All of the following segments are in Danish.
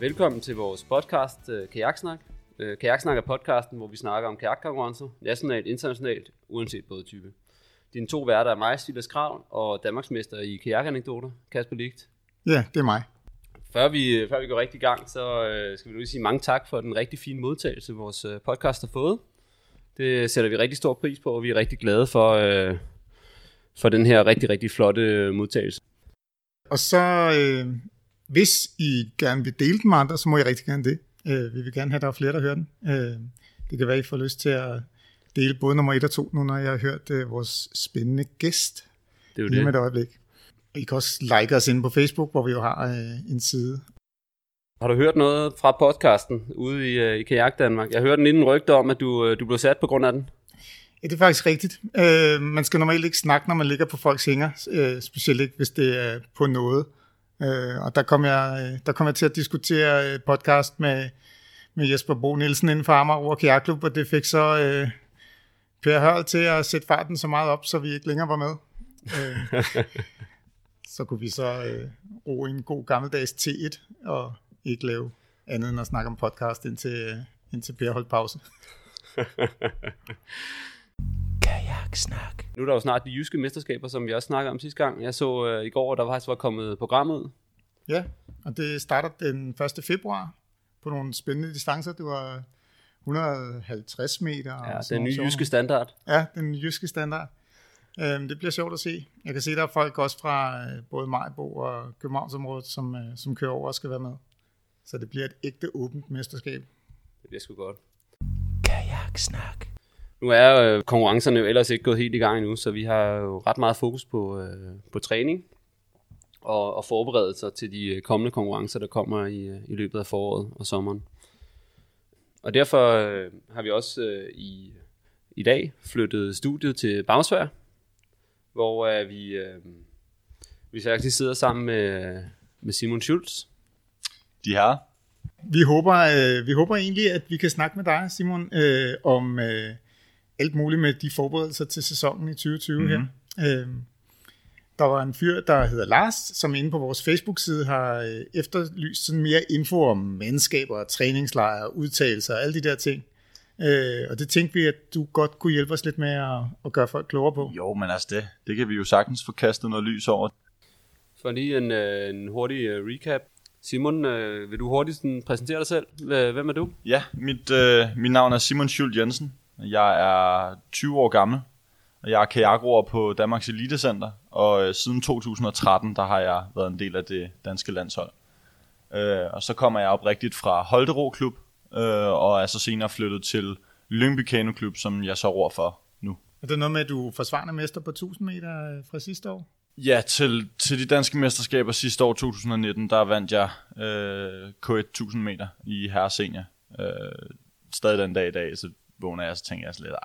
Velkommen til vores podcast Kajaksnak. Kajaksnak er podcasten, hvor vi snakker om kajakkonkurrencer, nationalt, internationalt, uanset bådtype. Dine to værter er mig, Silas Krav, og Danmarksmester i kajakanekdoter, Kasper Ligt. Ja, det er mig. Før vi går rigtig i gang, så skal vi lige sige mange tak for den rigtig fine modtagelse, vores podcast har fået. Det sætter vi rigtig stor pris på, og vi er rigtig glade for den her rigtig, rigtig flotte modtagelse. Og så, hvis I gerne vil dele den med andre, så må I rigtig gerne det. Vi vil gerne have, at der er flere, der hører den. Det kan være, I får lyst til at dele både nummer 1 og 2, nu når jeg har hørt vores spændende gæst. Det er jo lige med et øjeblik. I kan også like os inde på Facebook, hvor vi jo har en side. Har du hørt noget fra podcasten ude i Kajak Danmark? Jeg hørte en lille rygte om, at du blev sat på grund af den. Ja, det er faktisk rigtigt. Man skal normalt ikke snakke, når man ligger på folks hænger, specielt ikke, hvis det er på noget. Og der kom jeg til at diskutere podcast med Jesper Bo Nielsen inden for Amager Kajakklub, og det fik så Per Hørl til at sætte farten så meget op, så vi ikke længere var med. Så kunne vi så ro en god gammeldags T1 og ikke lave andet end at snakke om podcast indtil Per holdt pause. Kajaksnak. Nu er der jo snart de jyske mesterskaber, som vi også snakkede om sidste gang. Jeg så i går, der faktisk var kommet programmet ud. Ja, og det starter den 1. februar på nogle spændende distancer. Det var 150 meter. Ja, den nye jyske standard. Ja, den jyske standard. Det bliver sjovt at se. Jeg kan se, der er folk også fra både Maribo og Københavnsområdet, som kører over og skal være med. Så det bliver et ægte åbent mesterskab. Det bliver sgu godt. Kajaksnak. Nu er konkurrencerne jo ellers ikke gået helt i gang endnu, så vi har jo ret meget fokus på træning og forberedelser til de kommende konkurrencer, der kommer i løbet af foråret og sommeren. Og derfor har vi også i dag flyttet studiet til Bagsværd, hvor vi faktisk sidder sammen med Simon Schultz. De her. Vi håber egentlig, at vi kan snakke med dig, Simon, om alt muligt med de forberedelser til sæsonen i 2020 her. Der var en fyr, der hedder Lars, som inde på vores Facebook-side har efterlyst sådan mere info om mandskaber, træningslejre, udtalelser og alle de der ting. Og det tænkte vi, at du godt kunne hjælpe os lidt med at gøre folk klogere på. Jo, men altså det kan vi jo sagtens få kastet noget lys over. For lige en hurtig recap. Simon, vil du hurtigt præsentere dig selv? Hvem er du? Ja, mit navn er Simon Schultz Jensen. Jeg er 20 år gammel, og jeg er kajakroer på Danmarks Elitecenter, og siden 2013, der har jeg været en del af det danske landshold. Og så kommer jeg oprigtigt fra Holte Roklub, og er så senere flyttet til Lyngby Kanoklub, som jeg så ror for nu. Er det noget med, at du er forsvarende mester på 1000 meter fra sidste år? Ja, til de danske mesterskaber sidste år, 2019, der vandt jeg K1 1000 meter i herre senior. Stadig den dag i dag, så vågner jeg, så tænker jeg lidt,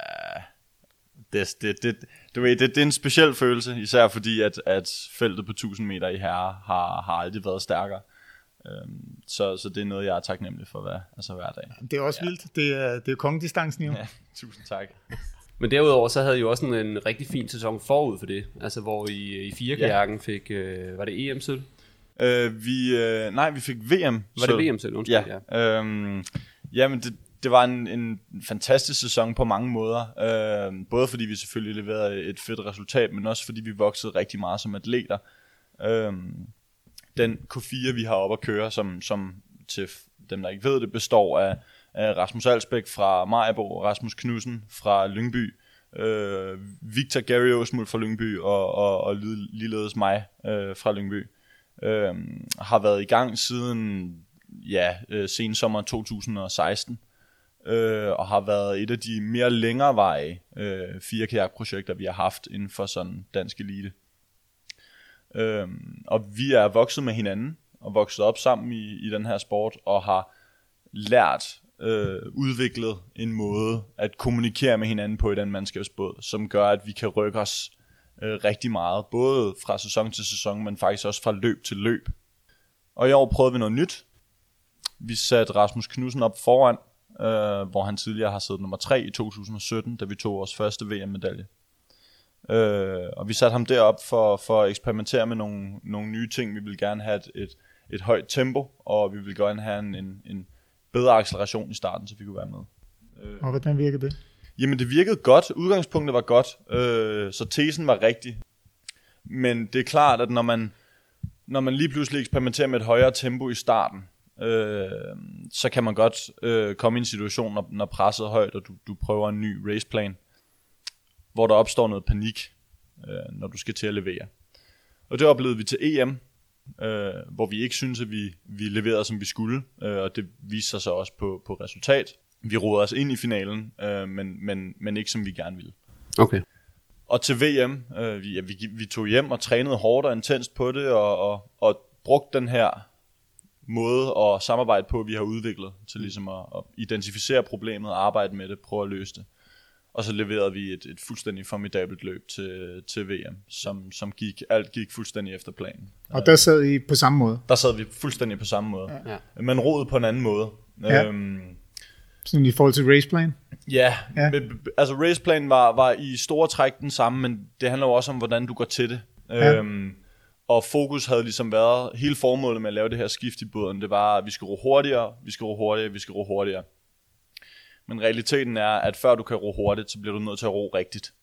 det er en speciel følelse, især fordi at feltet på 1000 meter i herre har aldrig været stærkere. Så det er noget, jeg er taknemmelig for hver dag. Det er også vildt. Det er jo kongedistancen jo. Ja, tusind tak. Men derudover så havde I jo også en rigtig fin sæson forud for det, altså hvor I firekajakken fik, var det EM-sølv? Vi fik VM. Var det VM-sølv? Undskyld, ja. Jamen det var en fantastisk sæson på mange måder. Både fordi vi selvfølgelig leverede et fedt resultat, men også fordi vi voksede rigtig meget som atleter. Den K4 vi har oppe at køre, som til dem der ikke ved det, består af Rasmus Alsbæk fra Maribo, Rasmus Knudsen fra Lyngby, Victor Gary Åsmuld fra Lyngby og ligeledes mig fra Lyngby. Har været i gang siden sensommer 2016, og har været et af de mere længerevarige firekajakprojekter vi har haft inden for sådan dansk elite. Og vi er vokset med hinanden og vokset op sammen i den her sport og har lært udviklet en måde at kommunikere med hinanden på i den mandskabsbåd, som gør at vi kan rykke os rigtig meget, både fra sæson til sæson, men faktisk også fra løb til løb. Og i år prøvede vi noget nyt. Vi satte Rasmus Knudsen op foran, hvor han tidligere har siddet nummer 3 i 2017, da vi tog vores første VM-medalje. Og vi satte ham derop for at eksperimentere med nogle nye ting. Vi ville gerne have et højt tempo, og vi ville gerne have en bedre acceleration i starten, så vi kunne være med. Og hvordan virkede det? Jamen det virkede godt, udgangspunktet var godt, så tesen var rigtig. Men det er klart, at når man lige pludselig eksperimenterer med et højere tempo i starten, så kan man godt komme i en situation, når presset er højt, og du prøver en ny raceplan, hvor der opstår noget panik, når du skal til at levere. Og det oplevede vi til EM, hvor vi ikke synes, at vi leverede, som vi skulle, og det viste sig så også på resultat. Vi rodede os ind i finalen, men ikke som vi gerne ville. Okay. Og til VM, vi tog hjem og trænede hårdt og intenst på det, og brugte den her måde at samarbejde på, vi har udviklet, til ligesom at identificere problemet, arbejde med det, prøve at løse det. Og så leverede vi et fuldstændig formidabelt løb til VM, som alt gik fuldstændig efter planen. Og der sad I på samme måde? Der sad vi fuldstændig på samme måde. Ja. Men roede på en anden måde. Ja. Sådan i forhold til raceplan? Ja. Altså raceplanen var i store træk den samme, men det handler jo også om, hvordan du går til det. Ja. Og fokus havde ligesom været, hele formålet med at lave det her skift i båden, det var, at vi skal ro hurtigere. Men realiteten er, at før du kan ro hurtigt, så bliver du nødt til at ro rigtigt.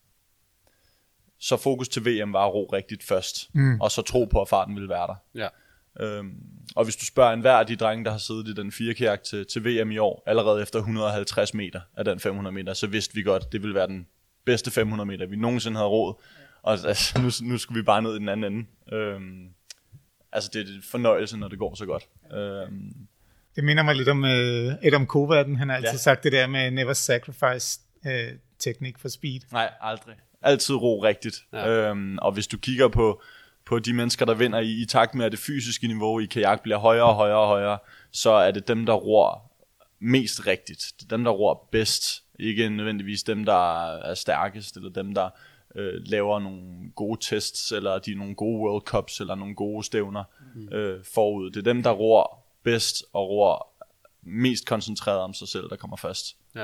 Så fokus til VM var at ro rigtigt først, og så tro på, at farten ville være der. Ja. Og hvis du spørger enhver af de drenge, der har siddet i den 4-kajak til VM i år, allerede efter 150 meter af den 500 meter, så vidste vi godt, det ville være den bedste 500 meter, vi nogensinde havde roet. Og altså, nu skulle vi bare ned i den anden ende. Altså det er en fornøjelse, når det går så godt. Det minder mig lidt om Adam Kovaden. Han har altid sagt det der med never sacrifice teknik for speed. Nej, aldrig. Altid ro rigtigt. Ja. Og hvis du kigger på de mennesker, der vinder i takt med, at det fysiske niveau i kajak bliver højere og højere, så er det dem, der ror mest rigtigt. Det er dem, der ror bedst. Ikke nødvendigvis dem, der er stærkest, eller dem, der laver nogle gode tests, eller de er nogle gode World Cups, eller nogle gode stævner forud. Det er dem, der ror bedst og ror mest koncentreret om sig selv, der kommer først. Ja.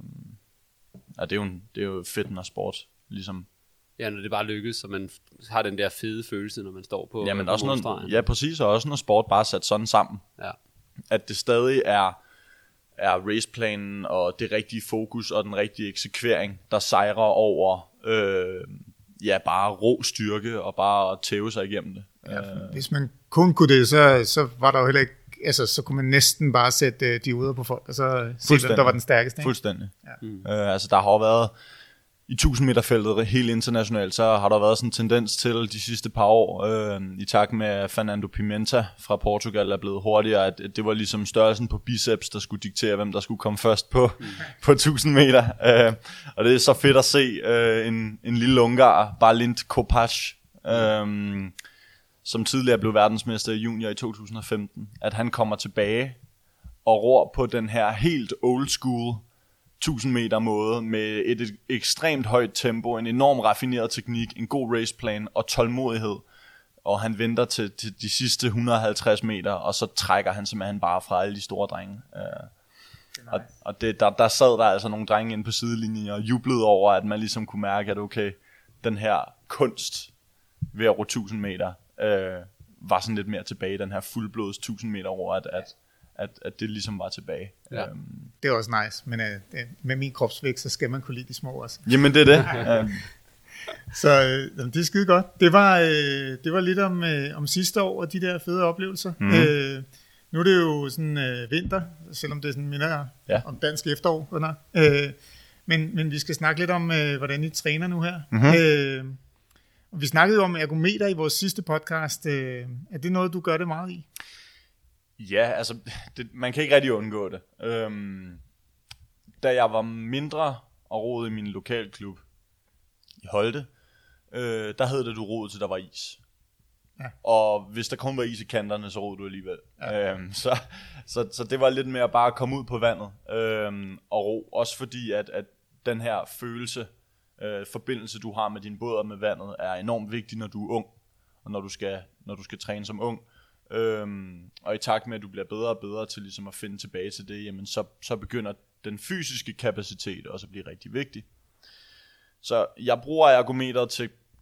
Det er jo fedt med sport, ligesom. Ja, når det bare lykkes, så man har den der fede følelse, når man står på målstregen. Ja, præcis, og også når sport bare er sat sådan sammen. Ja. At det stadig er raceplanen og det rigtige fokus og den rigtige eksekvering, der sejrer over bare rå styrke og bare tæve sig igennem det. Ja, hvis man kun kunne det, så var der jo heller ikke, altså så kunne man næsten bare sætte de uder på folk, og så se, hvem der var den stærkeste. Ikke? Fuldstændig. Ja. Altså der har jo været i 1000 meter feltet helt internationalt, så har der været sådan en tendens til de sidste par år, i takt med at Fernando Pimenta fra Portugal er blevet hurtigere, at det var ligesom størrelsen på biceps, der skulle diktere, hvem der skulle komme først på 1000 meter. Og det er så fedt at se en lille ungar, Balint Kopač, som tidligere blev verdensmester i junior i 2015, at han kommer tilbage og ror på den her helt old school 1000 meter måde med et ekstremt højt tempo, en enorm raffineret teknik, en god raceplan og tålmodighed. Og han venter til de sidste 150 meter, og så trækker han simpelthen bare fra alle de store drenge. Nice. Og der sad der altså nogle drenge inde på sidelinjen og jublede over, at man ligesom kunne mærke, at okay, den her kunst ved at ro 1000 meter var sådan lidt mere tilbage, den her fuldblods 1000 meter over, at det ligesom var tilbage. Ja. Det er også nice, men med min kropsvægt, så skal man kunne lide de små også. Jamen det er det. Så det er skide godt. Det var lidt om sidste år og de der fede oplevelser. Mm-hmm. Nu er det jo sådan vinter, selvom det er sådan minder om dansk efterår. Men vi skal snakke lidt om, hvordan I træner nu her. Mm-hmm. Vi snakkede om ergometer i vores sidste podcast. Er det noget, du gør det meget i? Ja, altså, man kan ikke rigtig undgå det. Da jeg var mindre og roede i min lokalklub i Holte, der hed det, du roede til der var is. Ja. Og hvis der kun var is i kanterne, så roede du alligevel. Ja. Så det var lidt mere bare at komme ud på vandet og ro. Også fordi, at den her følelse, forbindelse, du har med din båd og med vandet, er enormt vigtig, når du er ung, og når du skal træne som ung. Og i takt med, at du bliver bedre og bedre til ligesom at finde tilbage til det, jamen så begynder den fysiske kapacitet også at blive rigtig vigtig. Så jeg bruger ergometeret til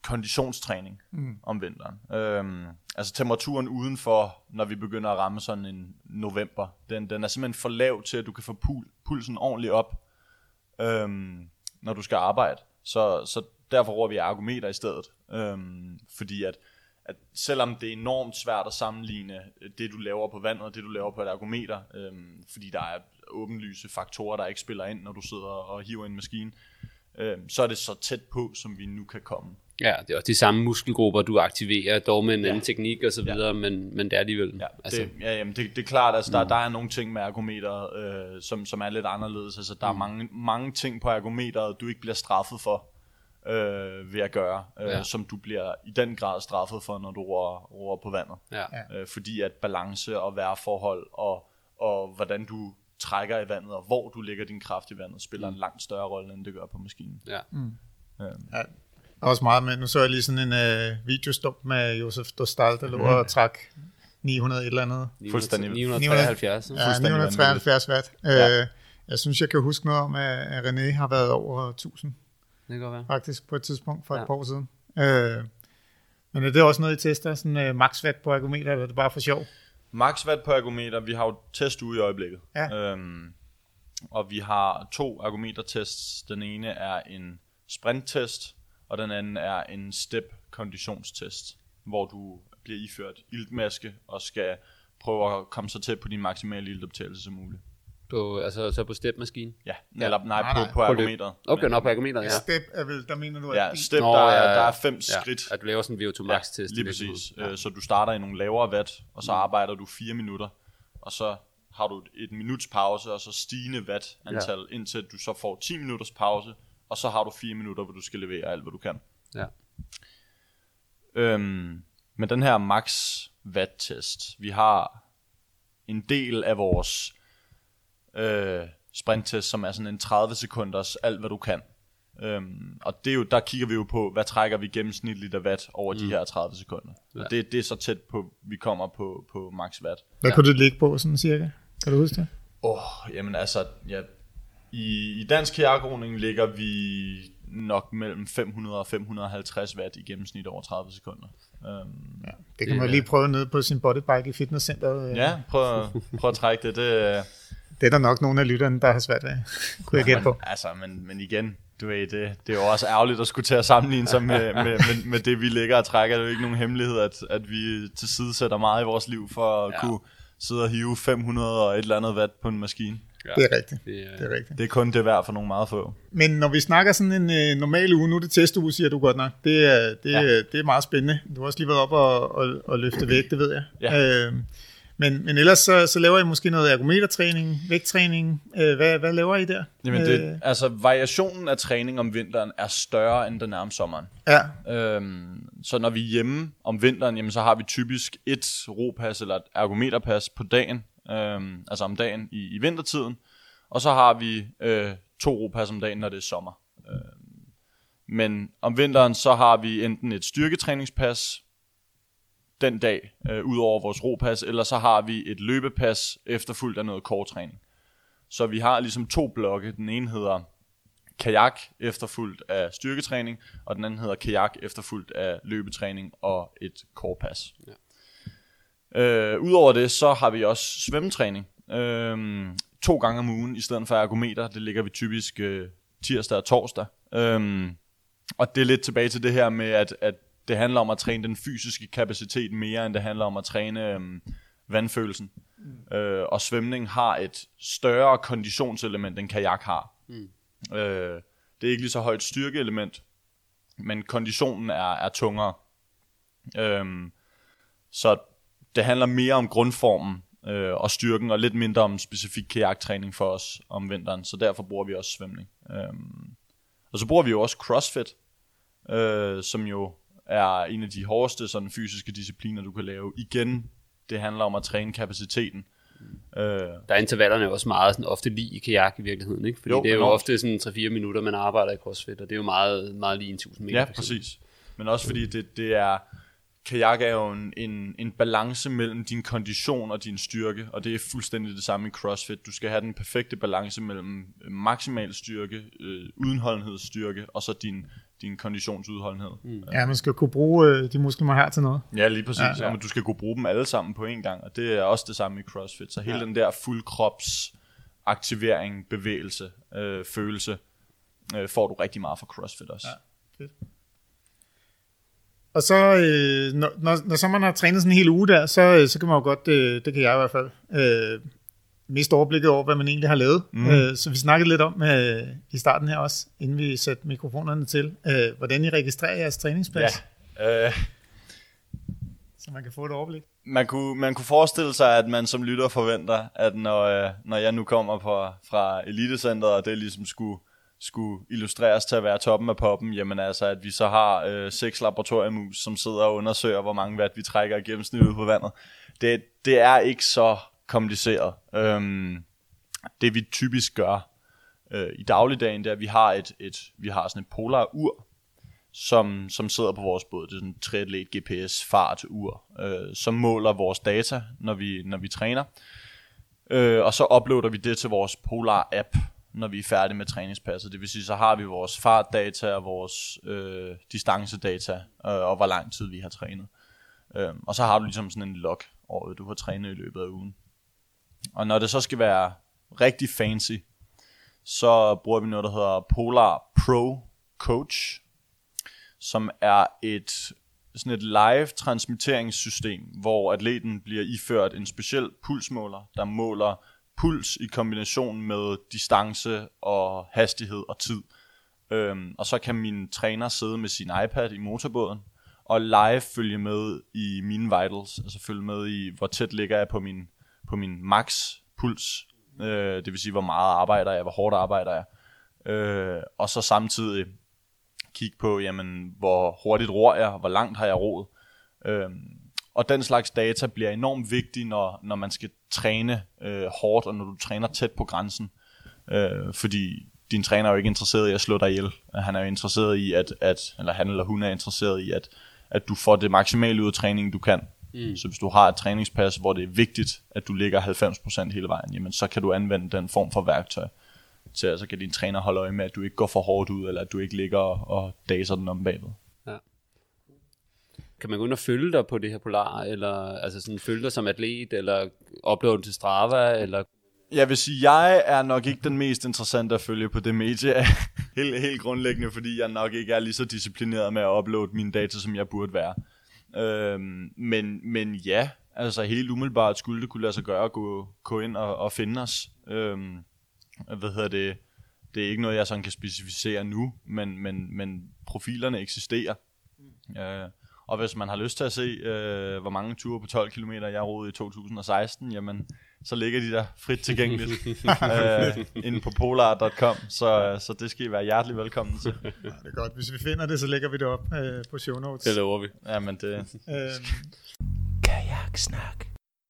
konditionstræning om vinteren. Altså temperaturen udenfor, når vi begynder at ramme sådan en november, den er simpelthen for lav til, at du kan få pulsen ordentligt op, når du skal arbejde. Så derfor bruger vi ergometer i stedet. Fordi at selvom det er enormt svært at sammenligne det, du laver på vandet, og det, du laver på et ergometer, fordi der er åbenlyse faktorer, der ikke spiller ind, når du sidder og hiver en maskine, så er det så tæt på, som vi nu kan komme. Ja, det er også de samme muskelgrupper, du aktiverer, dog med en anden teknik og så videre, men det er alligevel. Ja, altså. Det er klart, altså der er nogle ting med ergometeret, som er lidt anderledes. Altså der er mange ting på ergometeret, du ikke bliver straffet for ved at gøre, som du bliver i den grad straffet for, når du roer på vandet. Ja. Fordi at balance og vejrforhold og hvordan du trækker i vandet, og hvor du lægger din kraft i vandet, spiller en langt større rolle, end det gør på maskinen. Ja. Ja, også meget med, nu så jeg lige sådan en videostop med Josef Dostal, der lå og træk 900 et eller andet. 973. Ja, 973 watt. Jeg synes, jeg kan huske noget om, at René har været over 1000. Det kan godt være. Faktisk på et tidspunkt for et par år siden. Men er det også noget, I tester? Sådan max watt på ergometer, eller er det bare for sjov? Max watt på ergometer, vi har jo testuge i øjeblikket. Ja. Og vi har 2 ergometertests. Den ene er en sprinttest, og den anden er en step konditionstest, hvor du bliver iført iltmaske og skal prøve at komme så tæt på din maksimale iltoptagelse som muligt. Så på step-maskinen? Ja, eller nej, på ergometeret. Okay, på ergometeret, ja. Step er vel, der mener du, at... Ja, step, der er 5 skridt. At du laver sådan en VO2 max-test. Ja, lige præcis. Så du starter i nogle lavere watt, og så arbejder du 4 minutter, og så har du et minuts pause, og så stigende watt-antal, indtil du så får 10 minutters pause, og så har du 4 minutter, hvor du skal levere alt, hvad du kan. Ja. Men den her max watt-test, vi har en del af vores sprinttest, som er sådan en 30 sekunders alt, hvad du kan. Og det er jo, der kigger vi jo på, hvad trækker vi gennemsnitligt af watt over de her 30 sekunder. Ja. Og det er så tæt på, vi kommer på max watt. Hvad kunne det ligge på, sådan cirka? Kan du huske det? Jamen altså, ja, i dansk kajakroning ligger vi nok mellem 500 og 550 watt i gennemsnit over 30 sekunder. Det kan man lige prøve ned på sin bodybike i fitnesscenteret. Ja, prøv at trække det. Det er der nok nogle af lytterne, der har svært af, kunne jeg gætte på. Altså, men igen, du ved, det er jo også ærgerligt at skulle til at sammenligne sig med det, vi ligger og trækker. Det er jo ikke nogen hemmelighed, at vi tilsidesætter meget i vores liv for at kunne sidde og hive 500 og et eller andet watt på en maskine. Ja, det er rigtigt. Det er kun det værd for nogle meget få. Men når vi snakker sådan en normal uge, nu er det testuge, siger du godt nok, det er meget spændende. Du har også lige været op og løfte vægt, det ved jeg. Ja. Men ellers så laver I måske noget ergometertræning, vægttræning. Hvad laver I der? Jamen altså variationen af træning om vinteren er større end den er om sommeren. Ja. Så når vi er hjemme om vinteren, jamen, så har vi typisk et ropas eller et ergometerpas på dagen, altså om dagen i vintertiden. Og så har vi 2 ropas om dagen, når det er sommer. Men om vinteren så har vi enten et styrketræningspas den dag, ud over vores ropas, eller så har vi et løbepas efterfulgt af noget core-træning. Så vi har ligesom 2 blokke. Den ene hedder kajak efterfulgt af styrketræning, og den anden hedder kajak efterfulgt af løbetræning og et core-pas. Ja. Udover det, så har vi også svømmetræning. 2 gange om ugen i stedet for ergometer. Det ligger vi typisk tirsdag og torsdag. Og det er lidt tilbage til det her med, at det handler om at træne den fysiske kapacitet mere, end det handler om at træne vandfølelsen. Og svømning har et større konditionselement, end kajak har. Det er ikke lige så højt styrkeelement, men konditionen er tungere. Så det handler mere om grundformen og styrken, og lidt mindre om specifik kajaktræning for os om vinteren. Så derfor bruger vi også svømning. Og så bruger vi jo også CrossFit, som jo er en af de hårdeste sådan, fysiske discipliner, du kan lave. Igen, det handler om at træne kapaciteten. Der er intervallerne jo også meget sådan, ofte lige i kajak i virkeligheden, ikke? Fordi det er jo ofte sådan 3-4 minutter, man arbejder i CrossFit, og det er jo meget, meget lige en 1000 meter. Ja, præcis. Men også fordi det er... Kajak er jo en balance mellem din kondition og din styrke, og det er fuldstændig det samme i CrossFit. Du skal have den perfekte balance mellem maksimal styrke, udenholdenhedsstyrke, og så din din konditionsudholdenhed. Ja, man skal kunne bruge de muskler, man har til noget. Ja, lige præcis. Ja. Men du skal kunne bruge dem alle sammen på en gang, og det er også det samme i CrossFit. Så hele den der fuldkrops aktivering, bevægelse, følelse, får du rigtig meget fra CrossFit også. Ja, fedt. Og så, når så man har trænet sådan en hel uge der, så kan man jo godt, det kan jeg i hvert fald, miste overblikket over, hvad man egentlig har lavet. Så vi snakkede lidt om i starten her også, inden vi satte mikrofonerne til, hvordan I registrerer jeres træningsplads. Ja. Så man kan få et overblik. Man kunne forestille sig, at man som lytter forventer, at når jeg nu kommer fra Elitecenteret, og det ligesom skulle illustreres til at være toppen af poppen, jamen altså, at vi så har 6 laboratoriemus, som sidder og undersøger, hvor mange watt vi trækker i gennemsnit ud på vandet. Det er ikke så kompliceret. Det vi typisk gør i dagligdagen, det er, at vi har sådan et polar ur, som sidder på vores båd. Det er sådan en triatlet GPS fart ur, som måler vores data, når vi træner. Og så uploader vi det til vores polar app, når vi er færdige med træningspasset. Det vil sige, så har vi vores fartdata og vores distancedata, og hvor lang tid vi har trænet. Og så har du ligesom sådan en log over, du har trænet i løbet af ugen. Og når det så skal være rigtig fancy, så bruger vi noget, der hedder Polar Pro Coach, som er sådan et live transmitteringssystem, hvor atleten bliver iført en speciel pulsmåler, der måler puls i kombination med distance og hastighed og tid. Og så kan min træner sidde med sin iPad i motorbåden og live følge med i mine vitals, altså følge med i, hvor tæt ligger jeg på min max puls, det vil sige, hvor meget arbejder jeg, hvor hårdt arbejder jeg, og så samtidig kigge på, jamen, hvor hurtigt ror jeg, hvor langt har jeg roet. Og den slags data bliver enormt vigtig, når man skal træne hårdt, og når du træner tæt på grænsen. Fordi din træner er jo ikke interesseret i at slå dig ihjel. Han er jo interesseret i, eller han eller hun er interesseret i, at du får det maksimale ud af træningen, du kan. Så hvis du har et træningspas, hvor det er vigtigt, at du ligger 90% hele vejen, jamen, så kan du anvende den form for værktøj. Så kan din træner holde øje med, at du ikke går for hårdt ud, eller at du ikke ligger og daser den om bagved. Ja. Kan man gå ind og følge dig på det her Polar, eller altså sådan følge dig som atlet, eller uploade til Strava, eller? Jeg vil sige, jeg er nok ikke den mest interessante at følge på det medie, helt grundlæggende, fordi jeg nok ikke er lige så disciplineret med at uploade mine data, som jeg burde være. Men ja, altså helt umiddelbart skulle det kunne lade sig gøre at gå ind og finde os. Det er ikke noget, jeg sådan kan specificere nu, men profilerne eksisterer. Og hvis man har lyst til at se, hvor mange ture på 12 km jeg roede i 2016, jamen, så ligger de der frit tilgængeligt inde på polar.com, så det skal I være hjertelig velkommen til. Ja, det er godt. Hvis vi finder det, så lægger vi det op på show notes. Det lover vi. Jamen det... Kajaksnak.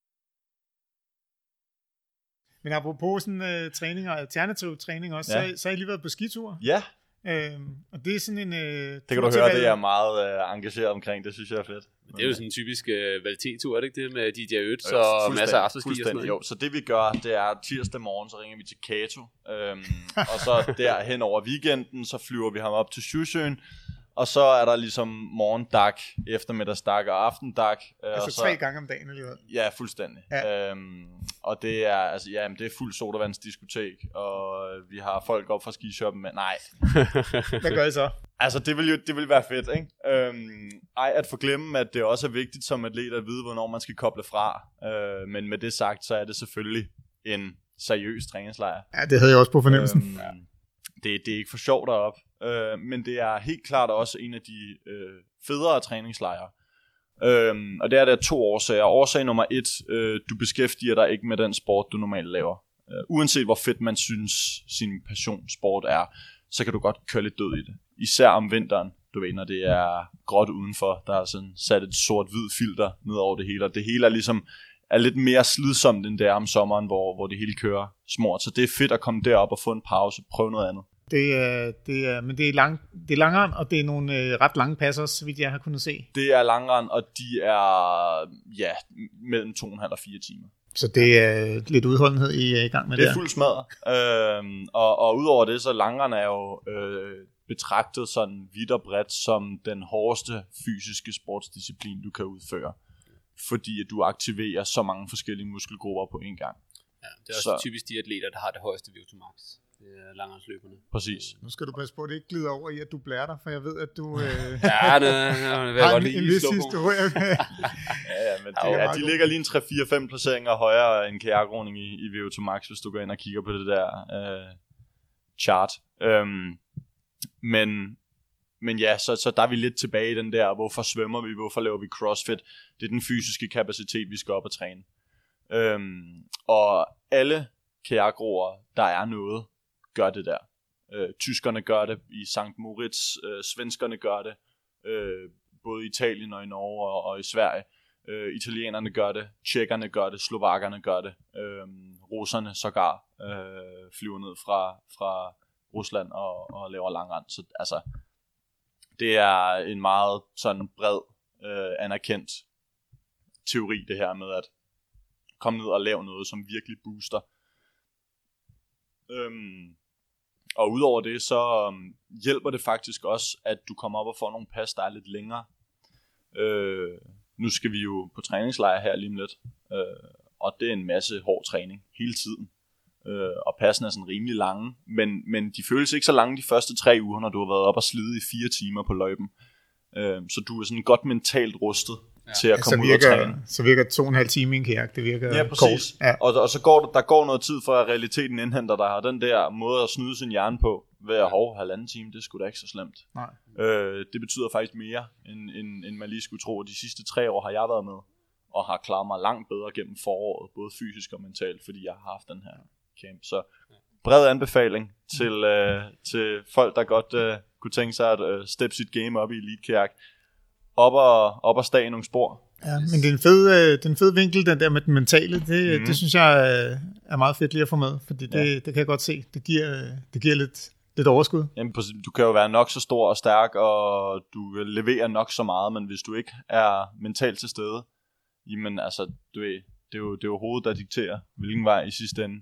Men apropos sådan træning og alternativ træning også, så har I lige været på skitur. Ja. Og det er sådan en... det kan du høre, det er jeg meget engageret omkring. Det synes jeg er fedt. Det er jo sådan en typisk kvalitettur, er det ikke det? Med DJ Øts og masser af afterski og sådan noget. Jo, så det vi gør, det er tirsdag morgen, så ringer vi til Kato. Og så der hen over weekenden, så flyver vi ham op til Sjusjøen. Og så er der ligesom morgendag, eftermiddagsdag og aftendag. Altså og så, 3 gange om dagen alligevel. Ja, fuldstændig. Ja. Og det er altså det er fuld sodavandsdiskotek, og vi har folk op fra skishoppen med. Nej. Hvad gør I så? Altså det vil være fedt, ikke? At forglemme, at det også er vigtigt som atlet at vide, hvornår man skal koble fra. Men med det sagt, så er det selvfølgelig en seriøs træningslejr. Ja, det havde jeg også på fornemmelsen. Det er ikke for sjovt deroppe. Men det er helt klart også en af de federe træningslejre. Og det er der 2 årsager. Årsag nummer 1, du beskæftiger dig ikke med den sport, du normalt laver. Uanset hvor fedt man synes sin passionsport er, så kan du godt køre lidt død i det. Især om vinteren, du ved, når det er gråt udenfor. Der er sådan sat et sort-hvid filter ned over det hele, og det hele er ligesom lidt mere slidsomt, end det er om sommeren, hvor det hele kører smurt. Så det er fedt at komme derop og få en pause, prøve noget andet. Men det er langrend, og det er nogle ret lange passer, så vidt jeg har kunnet se. Det er langrend, og de er mellem 2,5 og 4 timer. Så det er lidt udholdenhed, I er i gang med det. Det er fuld smadret. Og udover det, så langrend er jo betragtet sådan vidt og bredt som den hårdeste fysiske sportsdisciplin, du kan udføre. Fordi at du aktiverer så mange forskellige muskelgrupper på en gang. Ja, det er også typisk de atleter, der har det højeste VO2 max. Det er langrendsløberne. Præcis. Nu skal du passe på, at det ikke glider over i, at du blærer dig, for jeg ved, at du Ja, det vil jeg godt lige en vis slå på. historie. Ja, men de ligger lige en 3-4-5 placeringer højere end kajakroning i VO2 max, hvis du går ind og kigger på det der chart. Men ja, så der er vi lidt tilbage i den der, hvorfor svømmer vi, hvorfor laver vi CrossFit. Det er den fysiske kapacitet, vi skal op og træne. Og alle kajakroere, der er noget, gør det der. Tyskerne gør det i St. Moritz, svenskerne gør det, både i Italien og i Norge og i Sverige. Italienerne gør det, tjekkerne gør det, slovakkerne gør det, russerne sågar flyver ned fra Rusland og laver langrend. Så altså, det er en meget sådan bred, anerkendt teori, det her med at komme ned og lave noget, som virkelig booster. Og udover det, så hjælper det faktisk også, at du kommer op og får nogle pas, der er lidt længere. Nu skal vi jo på træningslejr her lige om lidt, og det er en masse hård træning hele tiden. Og passen er sådan rimelig lange, men de føles ikke så lange de første 3 uger, når du har været op og slide i 4 timer på løjpen. Så du er sådan godt mentalt rustet til at komme ud og træne. Så virker 2,5 timer i en kajak, det virker præcis. Kort. Ja. Og så der går noget tid, for at realiteten indhenter dig, og den der måde at snyde sin hjerne på, ved at 1,5 time, det er sgu da ikke så slemt. Nej. Det betyder faktisk mere, end man lige skulle tro. De sidste 3 år har jeg været med, og har klaret mig langt bedre gennem foråret, både fysisk og mentalt, fordi jeg har haft den her camp. Så bred anbefaling til folk, der godt kunne tænke sig at steppe sit game op i elite kajak. Op og stage nogle spor. Ja, men det er en fed vinkel, den der med den mentale. Det synes jeg er meget fedt lige at få med, fordi det kan jeg godt se. Det giver lidt overskud. Jamen, du kan jo være nok så stor og stærk, og du leverer nok så meget, men hvis du ikke er mentalt til stede, jamen altså, du ved, det er jo hovedet, der dikterer, hvilken vej i sidste ende.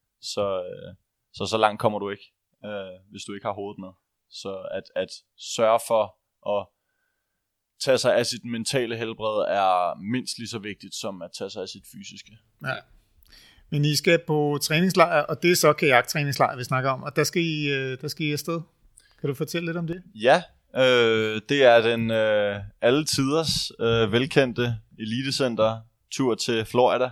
Så langt kommer du ikke, hvis du ikke har hovedet med. Så at sørge for at tage sig af sit mentale helbred er mindst lige så vigtigt som at tage sig af sit fysiske. Ja. Men I skal på træningslejr, og det er så kajaktræningslejr, vi snakker om, og der skal I afsted. Kan du fortælle lidt om det? Ja, det er den alle tiders velkendte elitecenter tur til Florida.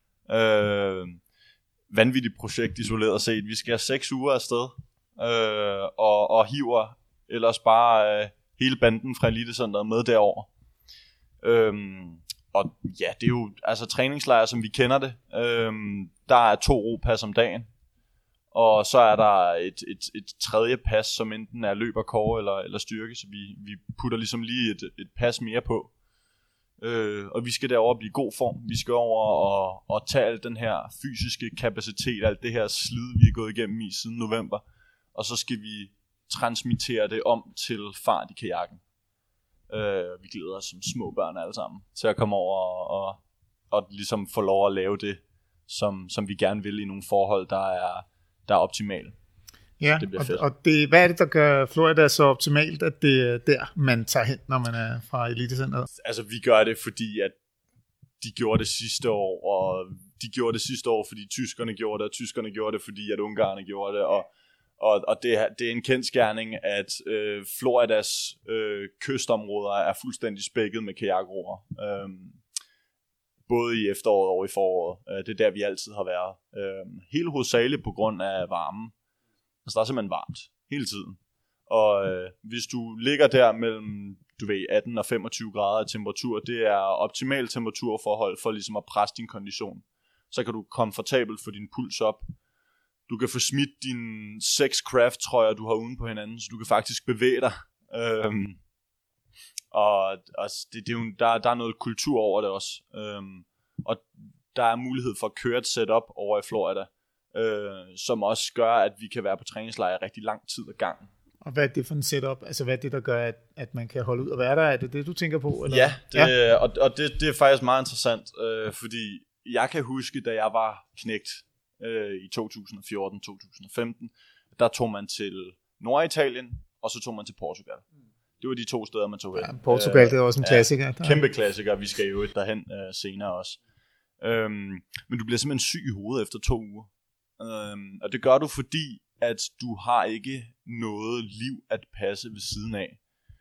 Vanvittigt projekt isoleret set. Vi skal have 6 uger afsted og hiver ellers bare hele banden fra elitecenteret med derover. Og ja, det er jo altså træningslejr, som vi kender det. Der er 2 ropas om dagen, og så er der et tredje pas, som enten er løb og core eller styrke, så vi putter ligesom lige et pas mere på. Og vi skal derover blive i god form. Vi skal over og tage al den her fysiske kapacitet, alt det her slid, vi er gået igennem i siden november, og så skal vi transmittere det om til fart i kajakken. Vi glæder os som små børn alle sammen til at komme over og ligesom få lov at lave det, som vi gerne vil i nogle forhold, der er optimale. Ja, og hvad er det, der gør Florida så optimalt, at det er der, man tager hen, når man er fra elitecenteret? Altså, vi gør det, fordi at de gjorde det sidste år, og de gjorde det sidste år, fordi tyskerne gjorde det, og tyskerne gjorde det, fordi at ungarerne gjorde det, og det er en kendsgerning, at Floridas kystområder er fuldstændig spækket med kajakroer. Både i efteråret og i foråret. Det er der, vi altid har været. Helt hovedsageligt på grund af varmen. Altså, der er simpelthen varmt hele tiden. Og hvis du ligger der mellem 18 og 25 grader temperatur, det er optimal temperaturforhold for ligesom at presse din kondition. Så kan du komfortabelt få din puls op. Du kan få smidt dine 6 craft-trøjer, du har uden på hinanden, så du kan faktisk bevæge dig. Og det er jo, der er noget kultur over det også. Og der er mulighed for at køre et setup over i Florida, som også gør, at vi kan være på træningslejr rigtig lang tid ad gangen. Og hvad er det for en setup? Altså hvad er det, der gør, at man kan holde ud og være der? Er det det, du tænker på? Eller? Ja, og det er faktisk meget interessant, fordi jeg kan huske, da jeg var knægt i 2014-2015, der tog man til Norditalien og så tog man til Portugal. Det var de 2 steder, man tog hen. Ja, Portugal, det er også en klassiker. Kæmpe klassiker, vi skal jo derhen senere også. Men du bliver simpelthen syg i hovedet efter 2 uger. Og det gør du, fordi at du har ikke noget liv at passe ved siden af.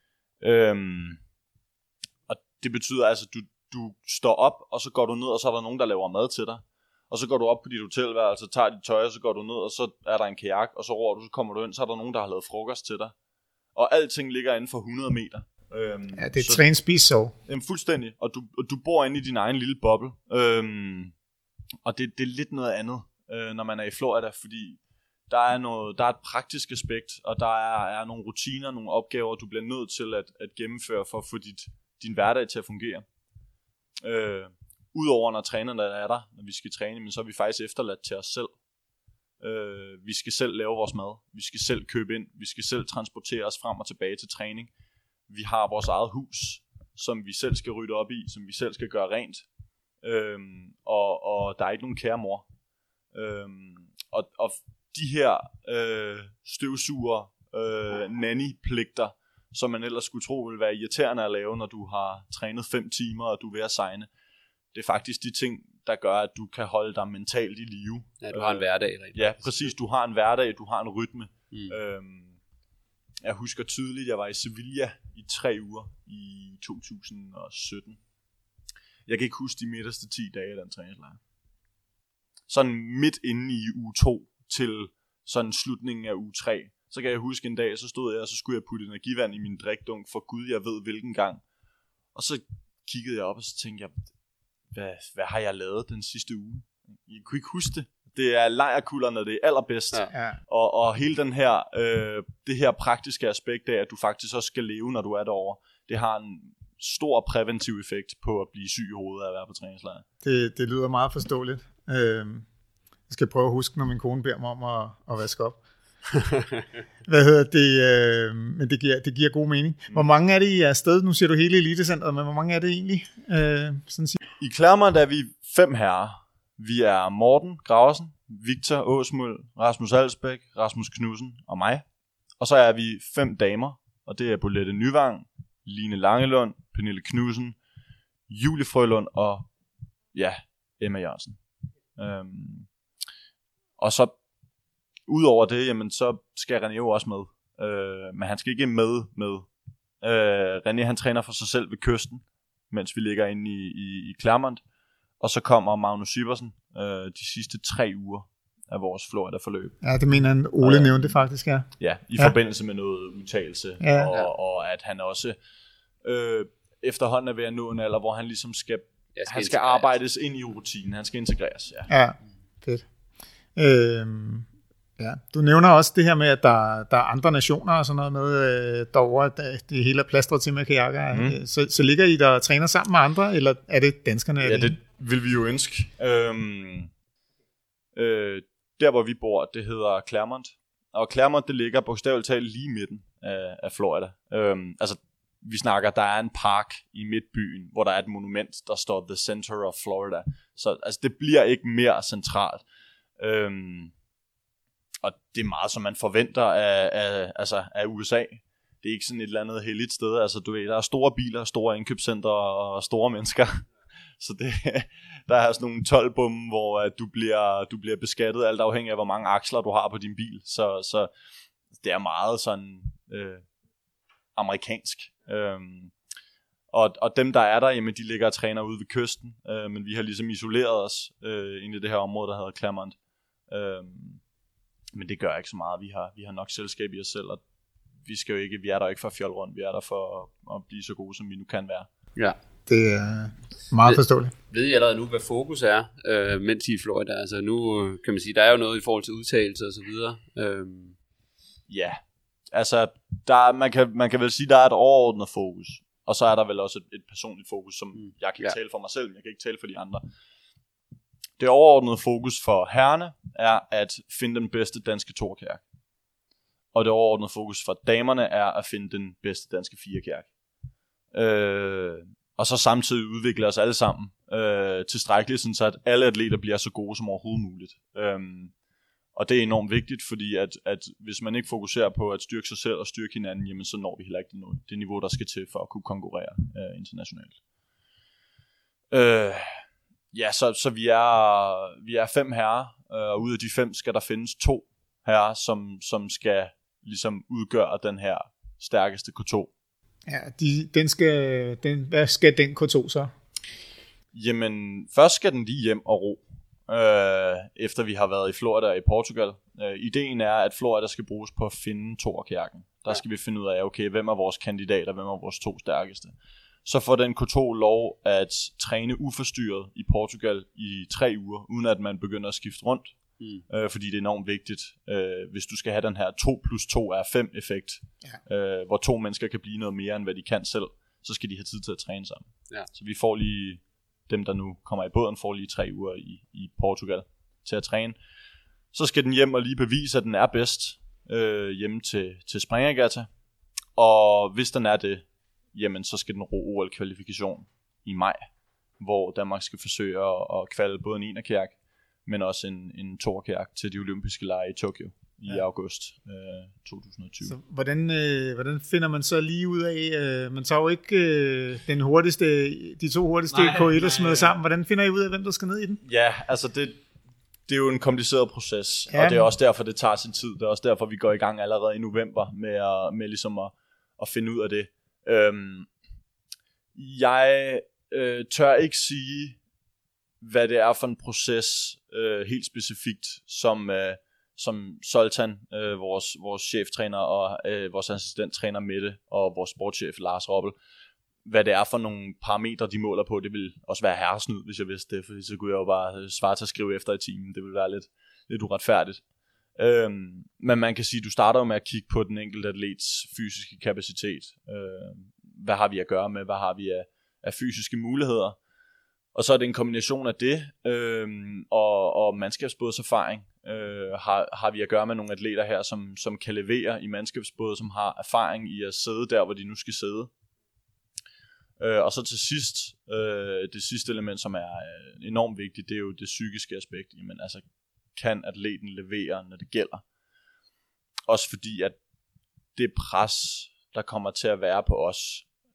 Og det betyder altså, at du står op, og så går du ned, og så er der nogen, der laver mad til dig. Og så går du op på dit hotelværelse, tager dit tøj, og så går du ned, og så er der en kajak, og så roer du, så kommer du ind, så er der nogen, der har lavet frokost til dig. Og alting ligger inden for 100 meter. Ja, det er træn, spis, sov. Fuldstændig. Og du bor inde i din egen lille boble. Og det er lidt noget andet, når man er i Florida, fordi der er et praktisk aspekt, og der er nogle rutiner, nogle opgaver, du bliver nødt til at gennemføre for at få din hverdag til at fungere. Udover når trænerne er der, når vi skal træne, men så er vi faktisk efterladt til os selv. Vi skal selv lave vores mad, vi skal selv købe ind, vi skal selv transportere os frem og tilbage til træning. Vi har vores eget hus, som vi selv skal rydde op i, som vi selv skal gøre rent. Og der er ikke nogen kære mor. Og de her støvsuger, nanny-pligter, som man ellers skulle tro ville være irriterende at lave, når du har trænet 5 timer, og du er ved at sejne. Det er faktisk de ting, der gør, at du kan holde dig mentalt i live. Ja, du har en hverdag. Rigtig. Ja, præcis. Du har en hverdag, du har en rytme. Jeg husker tydeligt, jeg var i Sevilla i 3 uger i 2017. Jeg kan ikke huske de midterste 10 dage af den træningslejr. Sådan midt inde i uge 2 til sådan slutningen af uge 3, så kan jeg huske en dag, så stod jeg, og så skulle jeg putte energivand i min drikdunk, for Gud, jeg ved hvilken gang. Og så kiggede jeg op, og så tænkte jeg, hvad har jeg lavet den sidste uge? Jeg kunne ikke huske det. Det er lejrkulder, når det er allerbedst. Ja. Og hele den her, det her praktiske aspekt af, at du faktisk også skal leve, når du er derovre, det har en stor præventiv effekt på at blive syg i hovedet af at være på træningslejr. Det lyder meget forståeligt. Jeg skal prøve at huske, når min kone beder mig om at vaske op. Men det giver god mening. Hvor mange er det i afsted? Nu siger du hele elitecentret, men hvor mange er det egentlig? I Clermont er vi 5 herrer. Vi er Morten Graversen, Victor Åsmøl, Rasmus Alsbæk, Rasmus Knudsen og mig. Og så er vi 5 damer, og det er Bolette Nyvang, Line Langelund, Pernille Knudsen, Julie Frølund og Emma Jørgensen. Og så udover det, jamen, så skal René jo også med. Men han skal ikke med. René, han træner for sig selv ved kysten, mens vi ligger inde i Clermont. Og så kommer Magnus Siversen de sidste 3 uger af vores Florida-forløb. Ja, det mener han, Ole nævnte faktisk, ja. Ja, i forbindelse med noget udtalelse. Ja. Og at han også efterhånden er ved at nå en alder, hvor han ligesom skal arbejdes ind i rutinen. Han skal integreres, ja. Fedt. Ja, du nævner også det her med, at der er andre nationer og sådan noget med derovre, at det hele er plastret til med kajakker. Så ligger I der og træner sammen med andre, eller er det danskerne? Ja, det vil vi jo ønske. Der hvor vi bor, det hedder Clermont. Og Clermont, det ligger bogstaveligt talt lige i midten af Florida. Altså, vi snakker, der er en park i midtbyen, hvor der er et monument, der står The Center of Florida. Så altså, det bliver ikke mere centralt. Og det er meget, som man forventer af USA. Det er ikke sådan et eller andet heldigt sted. Altså, du ved, der er store biler, store indkøbscentre og store mennesker. Så der er sådan nogle 12-bomme, hvor du bliver beskattet alt afhængig af, hvor mange aksler du har på din bil. Så det er meget sådan amerikansk. Og dem, der er der, jamen, de ligger og træner ude ved kysten. Men vi har ligesom isoleret os ind i det her område, der hedder Clermont. Men det gør ikke så meget. Vi har nok selskab i os selv, og vi er der ikke for at fjolle rundt. Vi er der for at blive så gode, som vi nu kan være. Ja. Det er meget forståeligt. Ved I allerede nu, hvad fokus er, mens I er i Florida? Altså nu kan man sige, der er jo noget i forhold til udtalelse og så videre. Ja, altså man kan vel sige, der er et overordnet fokus. Og så er der vel også et personligt fokus, som jeg kan tale for mig selv, men jeg kan ikke tale for de andre. Det overordnede fokus for herrerne er at finde den bedste danske toerkajak. Og det overordnede fokus for damerne er at finde den bedste danske firkajak. Og så samtidig udvikle os alle sammen tilstrækkeligt, så at alle atleter bliver så gode som overhovedet muligt. Og det er enormt vigtigt, fordi at hvis man ikke fokuserer på at styrke sig selv og styrke hinanden, jamen så når vi heller ikke det niveau, der skal til for at kunne konkurrere internationalt. Ja, så vi er 5 herrer, og ud af de 5 skal der findes 2 herrer, som skal ligesom udgøre den her stærkeste K2. Ja, hvad skal den K2 så? Jamen, først skal den lige hjem og ro, efter vi har været i Florida og i Portugal. Ideen er, at Florida skal bruges på at finde toerkajakken. Der skal vi finde ud af, okay, hvem er vores kandidater, hvem er vores 2 stærkeste. Så får den K2 lov at træne uforstyrret i Portugal i 3 uger, uden at man begynder at skifte rundt. Fordi det er enormt vigtigt, hvis du skal have den her 2+2 er 5 effekt, hvor 2 mennesker kan blive noget mere, end hvad de kan selv, så skal de have tid til at træne sammen. Ja. Så vi får lige, dem der nu kommer i båden, får lige 3 uger i Portugal til at træne. Så skal den hjem og lige bevise, at den er bedst hjemme til springregatta. Og hvis den er det, jamen så skal den ro OL-kvalifikation i maj, hvor Danmark skal forsøge at kvalde både en enerkajak, men også en toerkajak til de olympiske lege i Tokyo i august 2020. Så hvordan finder man så lige ud af, man tager jo ikke de 2 hurtigste K1'er smider sammen, hvordan finder I ud af, hvem der skal ned i den? Ja, altså det er jo en kompliceret proces, og det er også derfor, det tager sin tid. Det er også derfor, vi går i gang allerede i november med ligesom at finde ud af det. Jeg tør ikke sige, hvad det er for en proces helt specifikt, som Zoltan, vores cheftræner og vores assistenttræner Mette og vores sportschef Lars Roppel, hvad det er for nogle parametre, de måler på. Det vil også være herresnyd, hvis jeg vidste det, for så kunne jeg jo bare svare til at skrive efter i timen. Det vil være lidt uretfærdigt. Men man kan sige, at du starter jo med at kigge på den enkelte atlets fysiske kapacitet. Hvad har vi at gøre med? Hvad har vi af fysiske muligheder? Og så er det en kombination af det og mandskabsbådserfaring. Har vi at gøre med nogle atleter her, som kan levere i mandskabsbåde, som har erfaring i at sidde der, hvor de nu skal sidde. Og så til sidst, det sidste element, som er enormt vigtigt, det er jo det psykiske aspekt. Jamen, altså, kan atleten levere, når det gælder? Også fordi, at det pres, der kommer til at være på os,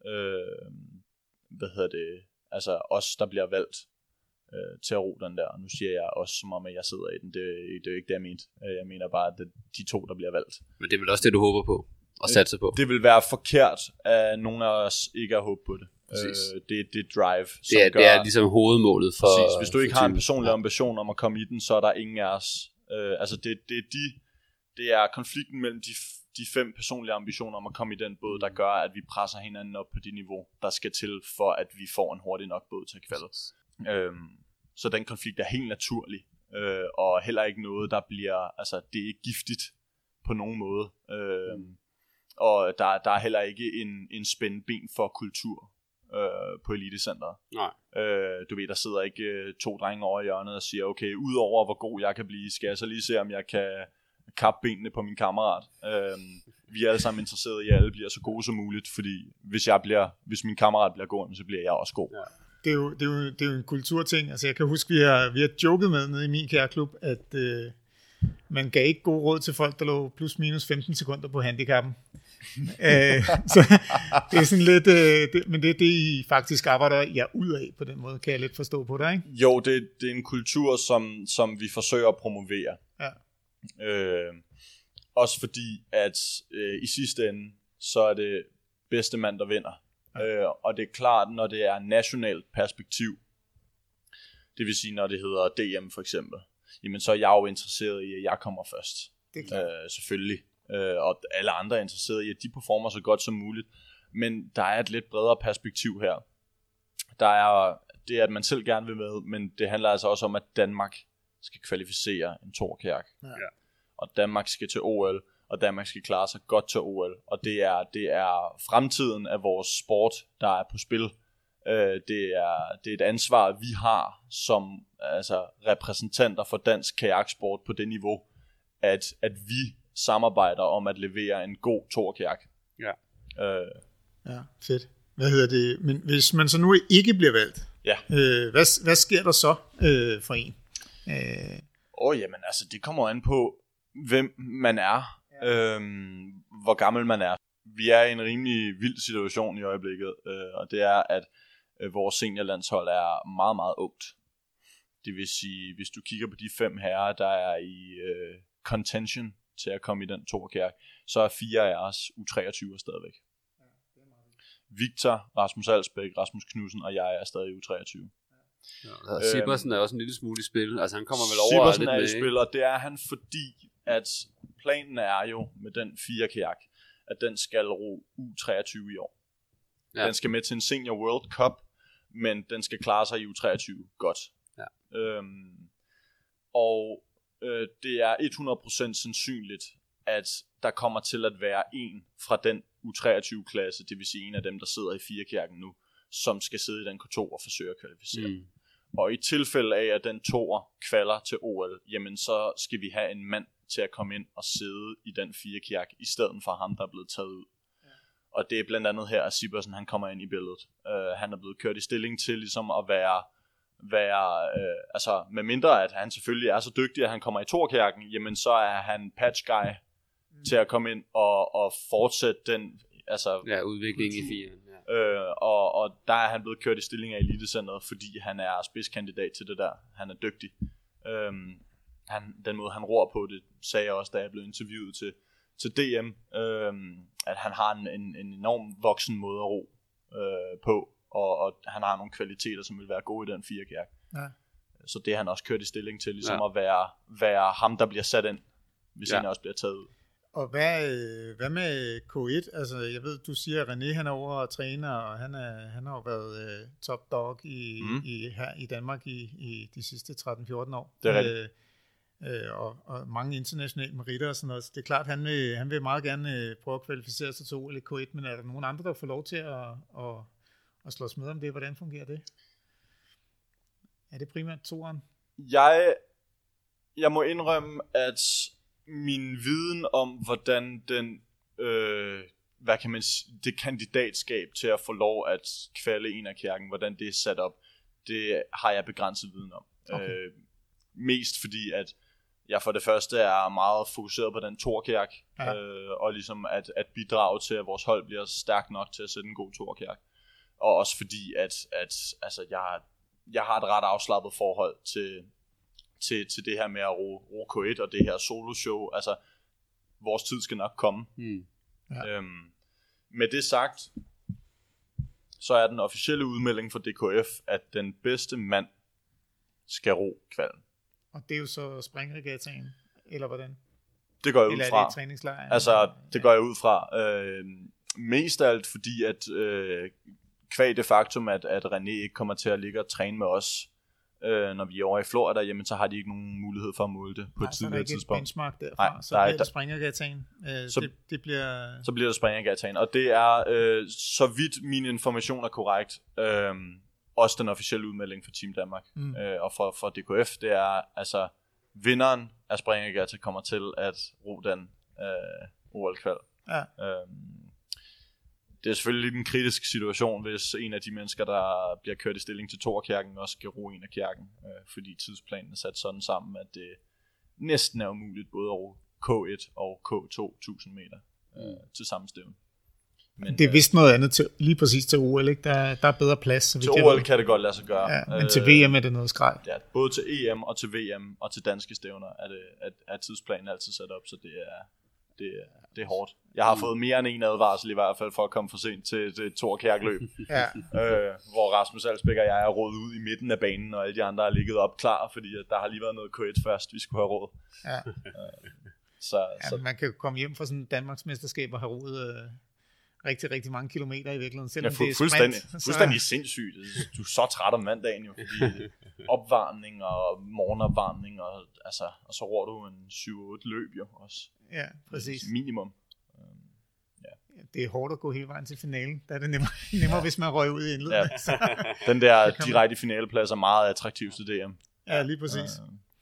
altså os, der bliver valgt til at ro den der. Nu siger jeg også, som om at jeg sidder i den. Det er jo ikke det, jeg mente. Jeg mener bare, at det er de 2, der bliver valgt. Men det er vel også det, du håber på og satser på? Det vil være forkert, at nogen af os ikke har håb på det. Det drive, som det er ligesom hovedmålet for... Præcis. Hvis du ikke har en personlig ambition om at komme i den, så er der ingen af os. Altså det er konflikten mellem de 5 personlige ambitioner om at komme i den båd, der gør, at vi presser hinanden op på det niveau, der skal til, for at vi får en hurtig nok båd til kvaldet. Så den konflikt er helt naturlig, og heller ikke noget, der bliver, altså det er ikke giftigt på nogen måde. Og der er heller ikke en spændt ben for kultur på Elitecenteret. Nej. Du ved, der sidder ikke 2 drenge over i hjørnet og siger, okay, udover hvor god jeg kan blive, skal jeg så lige se, om jeg kan kappe benene på min kammerat. Vi er alle sammen interesserede i, at alle bliver så gode som muligt, fordi hvis min kammerat bliver god, så bliver jeg også god. Ja. Det er jo en kulturting. Altså jeg kan huske, vi har joket med nede i min kajakklub, at man gav ikke god råd til folk, der lå plus minus 15 sekunder på handicappen. Så det er sådan lidt, men det er det, I faktisk arbejder jer ud af på den måde, kan jeg lidt forstå på dig, ikke? Jo, det er en kultur, som vi forsøger at promovere. Ja. Også fordi, at i sidste ende, så er det bedste mand, der vinder. Ja. Og det er klart, når det er nationalt perspektiv, det vil sige, når det hedder DM for eksempel, jamen så er jeg jo interesseret i, at jeg kommer først. Selvfølgelig. Og alle andre er interesseret i, at de performer så godt som muligt. Men der er et lidt bredere perspektiv her. Der er det, at man selv gerne vil med, men det handler altså også om, at Danmark skal kvalificere en toerkajak. Ja. Og Danmark skal til OL, og Danmark skal klare sig godt til OL. Og det er fremtiden af vores sport, der er på spil. Det er et ansvar, vi har som repræsentanter for dansk kajaksport på det niveau, at vi samarbejder om at levere en god toerkajak. Ja. Ja, fedt. Hvad hedder det? Men hvis man så nu ikke bliver valgt, ja. Hvad sker der så for en? Jamen altså, det kommer an på, hvem man er, hvor gammel man er. Vi er i en rimelig vild situation i øjeblikket, og det er, at vores seniorlandshold er meget, meget ungt. Det vil sige, hvis du kigger på de 5 herrer, der er i contention til at komme i den Thor-kærk, så er 4 af os U23 stadigvæk. Victor, Rasmus Alsbæk, Rasmus Knudsen og jeg er stadig U23. Ja, Sivertsen er også en lille smule i spil. Altså han kommer vel over Sivertsen lidt er med, i spil, og det er han, fordi at planen er jo med den 4-kajak, at den skal ro U23 i år. Ja. Den skal med til en Senior World Cup, men den skal klare sig i U23 godt. Ja. Det er 100% sandsynligt, at der kommer til at være en fra den U23-klasse, det vil sige en af dem, der sidder i 4-kajakken nu, som skal sidde i den K2 og forsøge at kvalificere. Og i tilfælde af, at den toer kvalder til OL, jamen så skal vi have en mand til at komme ind og sidde i den 4-kajak, i stedet for ham, der er blevet taget ud. Ja. Og det er blandt andet her, at Sivertsen, han kommer ind i billedet. Han er blevet kørt i stilling til ligesom at være altså med mindre, at han selvfølgelig er så dygtig, at han kommer i Thor-kajakken, jamen så er han patch guy til at komme ind og fortsætte den udvikling i 4'eren. Og der er han blevet kørt i stilling af Elitecenteret, fordi han er spidskandidat til det der. Han er dygtig. Den måde han ror på, det sagde jeg også, da jeg blev interviewet til DM, at han har en enorm voksen måde at ro på, og han har nogle kvaliteter, som vil være gode i den 4-kajak. Ja. Så det er han også kørt i stilling til, ligesom at være ham, der bliver sat ind, hvis han også bliver taget ud. Og hvad med K1? Altså, jeg ved, du siger, at René han er over og træner, og han har jo været top dog her i Danmark i de sidste 13-14 år. Det er rigtigt. Og mange internationale meritter og sådan noget. Så det er klart, han vil meget gerne prøve at kvalificere sig til OL i K1, men er der nogen andre, der får lov til at slås med om det? Hvordan fungerer det? Er det primært toeren? Jeg må indrømme, at min viden om, hvordan den, hvad kan man sige, det kandidatskab til at få lov at kvalde en af kærken, hvordan det er sat op, det har jeg begrænset viden om. Okay. Mest fordi, at jeg for det første er meget fokuseret på den Thor-kærk, og ligesom at bidrage til, at vores hold bliver stærkt nok til at sætte en god Thor-kærk. Og også fordi, at altså, jeg har et ret afslappet forhold til det her med at ro K1 og det her soloshow. Altså, vores tid skal nok komme. Ja. Med det sagt, så er den officielle udmelding for DKF, at den bedste mand skal ro kvalden. Og det er jo så springregattaen, eller hvordan? Det går jeg ud fra. Eller er det træningslejr? Altså, det går jeg ud fra. Mest af alt fordi, at kvad det faktum, at René ikke kommer til at ligge og træne med os, når vi er over i Florida, jamen så har de ikke nogen mulighed for at måle det på et tidligere tidspunkt. Så er der ikke et benchmark derfra. Nej, så bliver det springergataen. Så bliver det springergataen. Og det er, så vidt min information er korrekt, også den officielle udmelding for Team Danmark og for DKF, det er altså vinderen af springergata kommer til at ro den OL-kval. Ja. Det er selvfølgelig lidt en kritisk situation, hvis en af de mennesker, der bliver kørt i stilling til Thor-kærken, også skal ro en af kærken, fordi tidsplanen er sat sådan sammen, at det næsten er umuligt både at ro K1 og K2 1000 meter til samme stævne. Men det er vist noget andet lige præcis til OL, ikke? Der er bedre plads. Så til OL kan det godt lade sig gøre. Ja, men til VM er det noget skrald. Ja, både til EM og til VM og til danske stævner er tidsplanen altid sat op, så det er hårdt. Jeg har fået mere end en advarsel i hvert fald for at komme for sent til et Thor-kærkløb, hvor Rasmus Alsbæk og jeg er rådet ud i midten af banen, og alle de andre er ligget op klar, fordi at der har lige været noget K1 først, vi skulle have råd. Ja. Så man kan komme hjem fra sådan et Danmarks mesterskab og have roet rigtig, rigtig mange kilometer i virkeligheden, selvom det er sprint. Fuldstændig sindssygt. Du er så træt om mandagen jo, fordi opvarmning og morgenopvarmning, og så ror du en 7-8 løb jo også. Ja, præcis. Minimum. Det er hårdt at gå hele vejen til finalen. Der er det nemmere hvis man røg ud i indledningen. Ja. Den der direkte finaleplads er meget attraktivt til DM. Ja, lige præcis.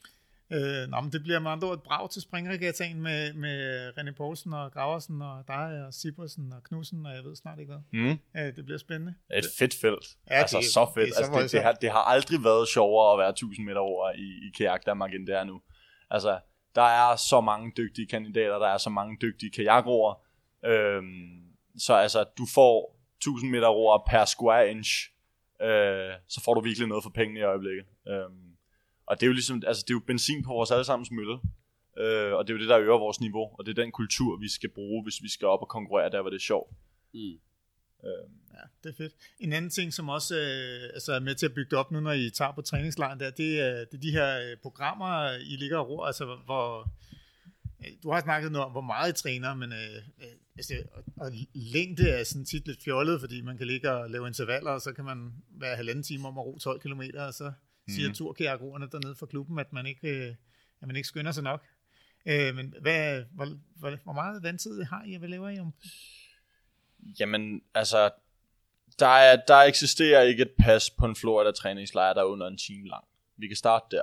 Men det bliver med andre ord et brag til springregattaen med René Poulsen og Graversen og dig og Sivertsen og Knudsen, og jeg ved snart ikke hvad. Det bliver spændende. Et fedt felt. Ja, så fedt. Det har aldrig været sjovere at være 1000 meter over i kajak Danmark, end det er nu. Altså, der er så mange dygtige kandidater, der er så mange dygtige kajakroer. Så altså, du får 1000 meter roer per square inch, så får du virkelig noget for pengene i øjeblikket. Og det er jo ligesom, altså det er jo benzin på vores allesammens mølle, og det er jo det, der øger vores niveau, og det er den kultur, vi skal bruge, hvis vi skal op og konkurrere der, hvor det er sjovt. Ja, det er fedt. En anden ting, som også altså er med til at bygge det op nu, når I tager på træningslejren der, det er de her programmer, I ligger og ror, altså hvor du har snakket noget om, hvor meget I træner, men altså, og længde er sådan tit lidt fjollet, fordi man kan ligge og lave intervaller, og så kan man være 1,5 time om at ro 12 km, og så siger turkajakroerne dernede fra klubben, at man ikke skynder sig nok. Men hvor meget vandtid har I, og hvad laver I om? Jamen, altså, der eksisterer ikke et pas på en Florida-træningslejr, der er under en time lang. Vi kan starte der.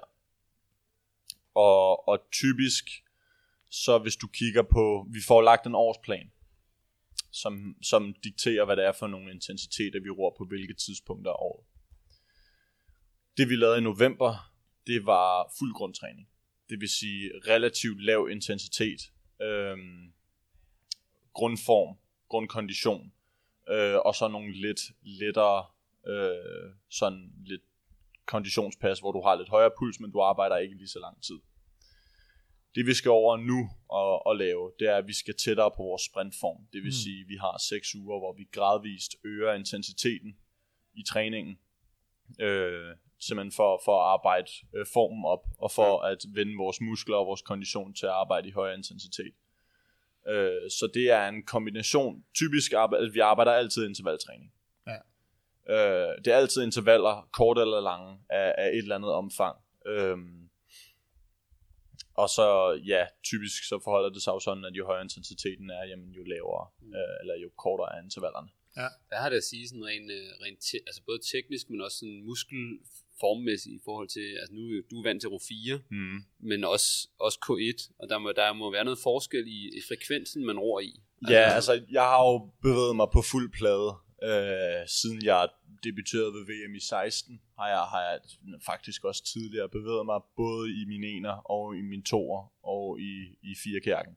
Og typisk, så hvis du kigger på, vi får lagt en årsplan, som dikterer, hvad det er for nogle intensiteter, vi ror på hvilke tidspunkter af året. Det vi lavede i november, det var fuld grundtræning. Det vil sige relativt lav intensitet, grundform, grundkondition, og så nogle lidt lettere sådan lidt konditionspas, hvor du har lidt højere puls, men du arbejder ikke lige så lang tid. Det vi skal over nu og lave, det er, at vi skal tættere på vores sprintform. Det vil sige, at vi har 6 uger, hvor vi gradvist øger intensiteten i træningen, simpelthen for at arbejde formen op, og for at vende vores muskler og vores kondition til at arbejde i højere intensitet. Så det er en kombination. Typisk vi arbejder altid intervaltræning. Ja. Det er altid intervaller, korte eller lange, af et eller andet omfang. Og så, ja, typisk så forholder det sig jo sådan, at jo højere intensiteten er, jamen, jo lavere, eller jo kortere er intervallerne. Ja. Hvad har det at sige sådan rent altså både teknisk, men også sådan muskelformmæssigt i forhold til, altså nu du er vant til RO4, men også K1, og der må være noget forskel i frekvensen, man ror i. Ja, altså jeg har jo bevæget mig på fuld plade, siden jeg debuterede ved VM i 16, har jeg faktisk også tidligere bevæget mig både i min ener og i min toer og i 4-kajakken.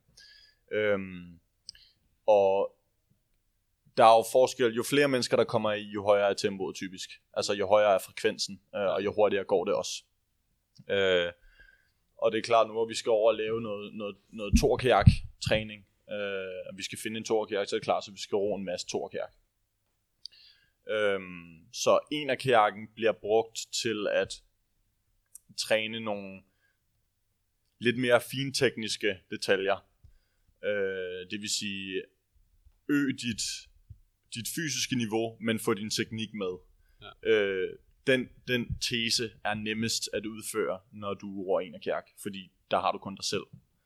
Og der er jo forskel, jo flere mennesker der kommer i, jo højere er tempoet typisk. Altså jo højere er frekvensen, og jo hurtigere går det også. Og det er klart nu, hvor vi skal over og lave noget toerkajak træning. Vi skal finde en toerkajak, så er det klart, så vi skal ro en masse toerkajak. Så en af kajakken bliver brugt til at træne nogle lidt mere fintekniske detaljer. Det vil sige øge dit fysiske niveau, men få din teknik med. Ja. Den tese er nemmest at udføre, når du ror en af kajak, fordi der har du kun dig selv.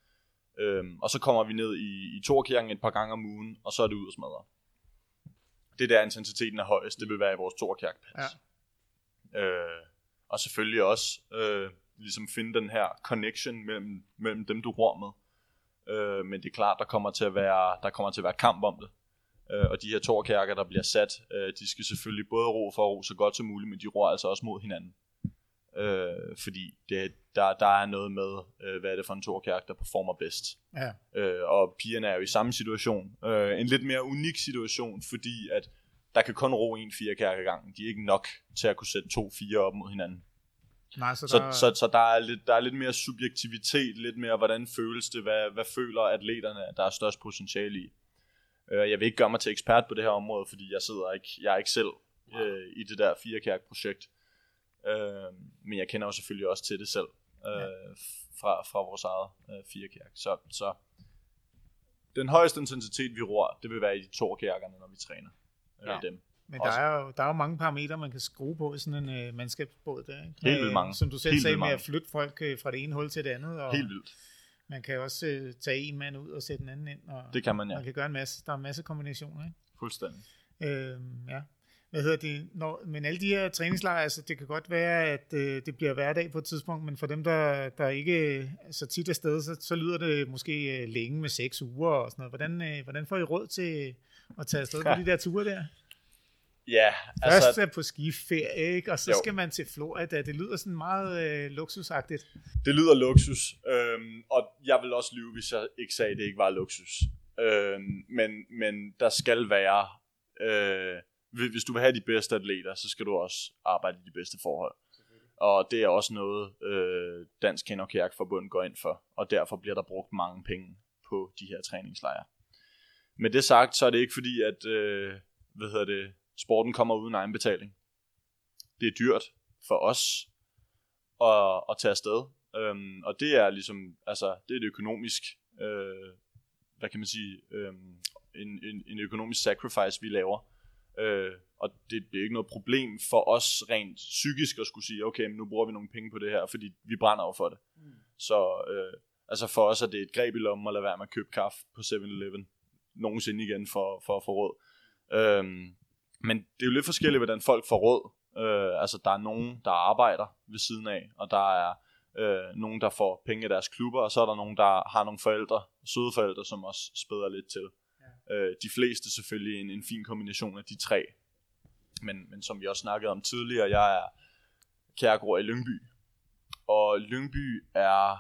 Og så kommer vi ned i toerkajakken et par gange om ugen, og så er det ud og smadre. Det der intensiteten er højest, det vil være i vores toerkajakpas. Ja. Og selvfølgelig også ligesom finde den her connection mellem dem du ror med. Men det er klart, der kommer til at være kamp om det. Og de her toerkajakker, der bliver sat, de skal selvfølgelig både ro for at ro så godt som muligt, men de ror altså også mod hinanden. Fordi der er noget med, hvad er det for en toerkajak, der performer bedst. Ja. Og pigerne er jo i samme situation. En lidt mere unik situation, fordi at der kan kun ro en 4-kajak ad gangen. De er ikke nok til at kunne sætte 2-4 op mod hinanden. Nej, så der er lidt mere subjektivitet, lidt mere hvordan føles det, hvad føler atleterne, der er størst potentiale i. Jeg vil ikke gøre mig til ekspert på det her område, fordi jeg er ikke selv i det der 4-kajak-projekt. Men jeg kender jo selvfølgelig også til det selv fra vores eget 4-kajak. Så den højeste intensitet vi ror, det vil være i de toerkajakkerne, når vi træner dem. Men der er jo mange parametre, man kan skrue på i sådan en mandskabsbåd der, ikke? Helt vildt mange. Som du selv sagde med at flytte folk fra det ene hul til det andet. Og helt vildt. Man kan også tage en mand ud og sætte en anden ind. Og det kan man, ja. Man kan gøre en masse. Der er en masse kombinationer, ikke? Fuldstændig. Ja. Hvad hedder det? Men alle de her træningslejre, altså det kan godt være, at det bliver hverdag på et tidspunkt, men for dem, der ikke er så tit afsted, så lyder det måske længe med 6 uger og sådan noget. Hvordan får I råd til at tage afsted på de der ture der? Ja, Først er på skiferie, ikke? Og så Jo. skal man til Florida. Det lyder sådan meget luksusagtigt. Det lyder luksus, og jeg vil også lyve, hvis jeg ikke sagde, at det ikke var luksus. Men der skal være, hvis du vil have de bedste atleter, så skal du også arbejde i de bedste forhold. Og det er også noget, Dansk Kano Kajak Forbund går ind for, og derfor bliver der brugt mange penge på de her træningslejre. Med det sagt, så er det ikke fordi, at sporten kommer uden egenbetaling. Det er dyrt for os at tage afsted, og det er ligesom, altså det er et økonomisk, hvad kan man sige, en økonomisk sacrifice, vi laver. Og det er ikke noget problem for os rent psykisk at skulle sige, okay, men nu bruger vi nogle penge på det her, fordi vi brænder over for det. Så altså for os er det et greb i lommen at lade være med at købe kaffe på 7-Eleven nogensinde igen for at få råd. Men det er jo lidt forskelligt, hvordan folk får råd. Altså der er nogen, der arbejder ved siden af, og der er nogen, der får penge i deres klubber, og så er der nogen, der har nogle forældre, søde forældre, som også spæder lidt til. De fleste selvfølgelig en fin kombination af de tre. Men som vi også snakkede om tidligere, jeg er kajakroer i Lyngby. Og Lyngby er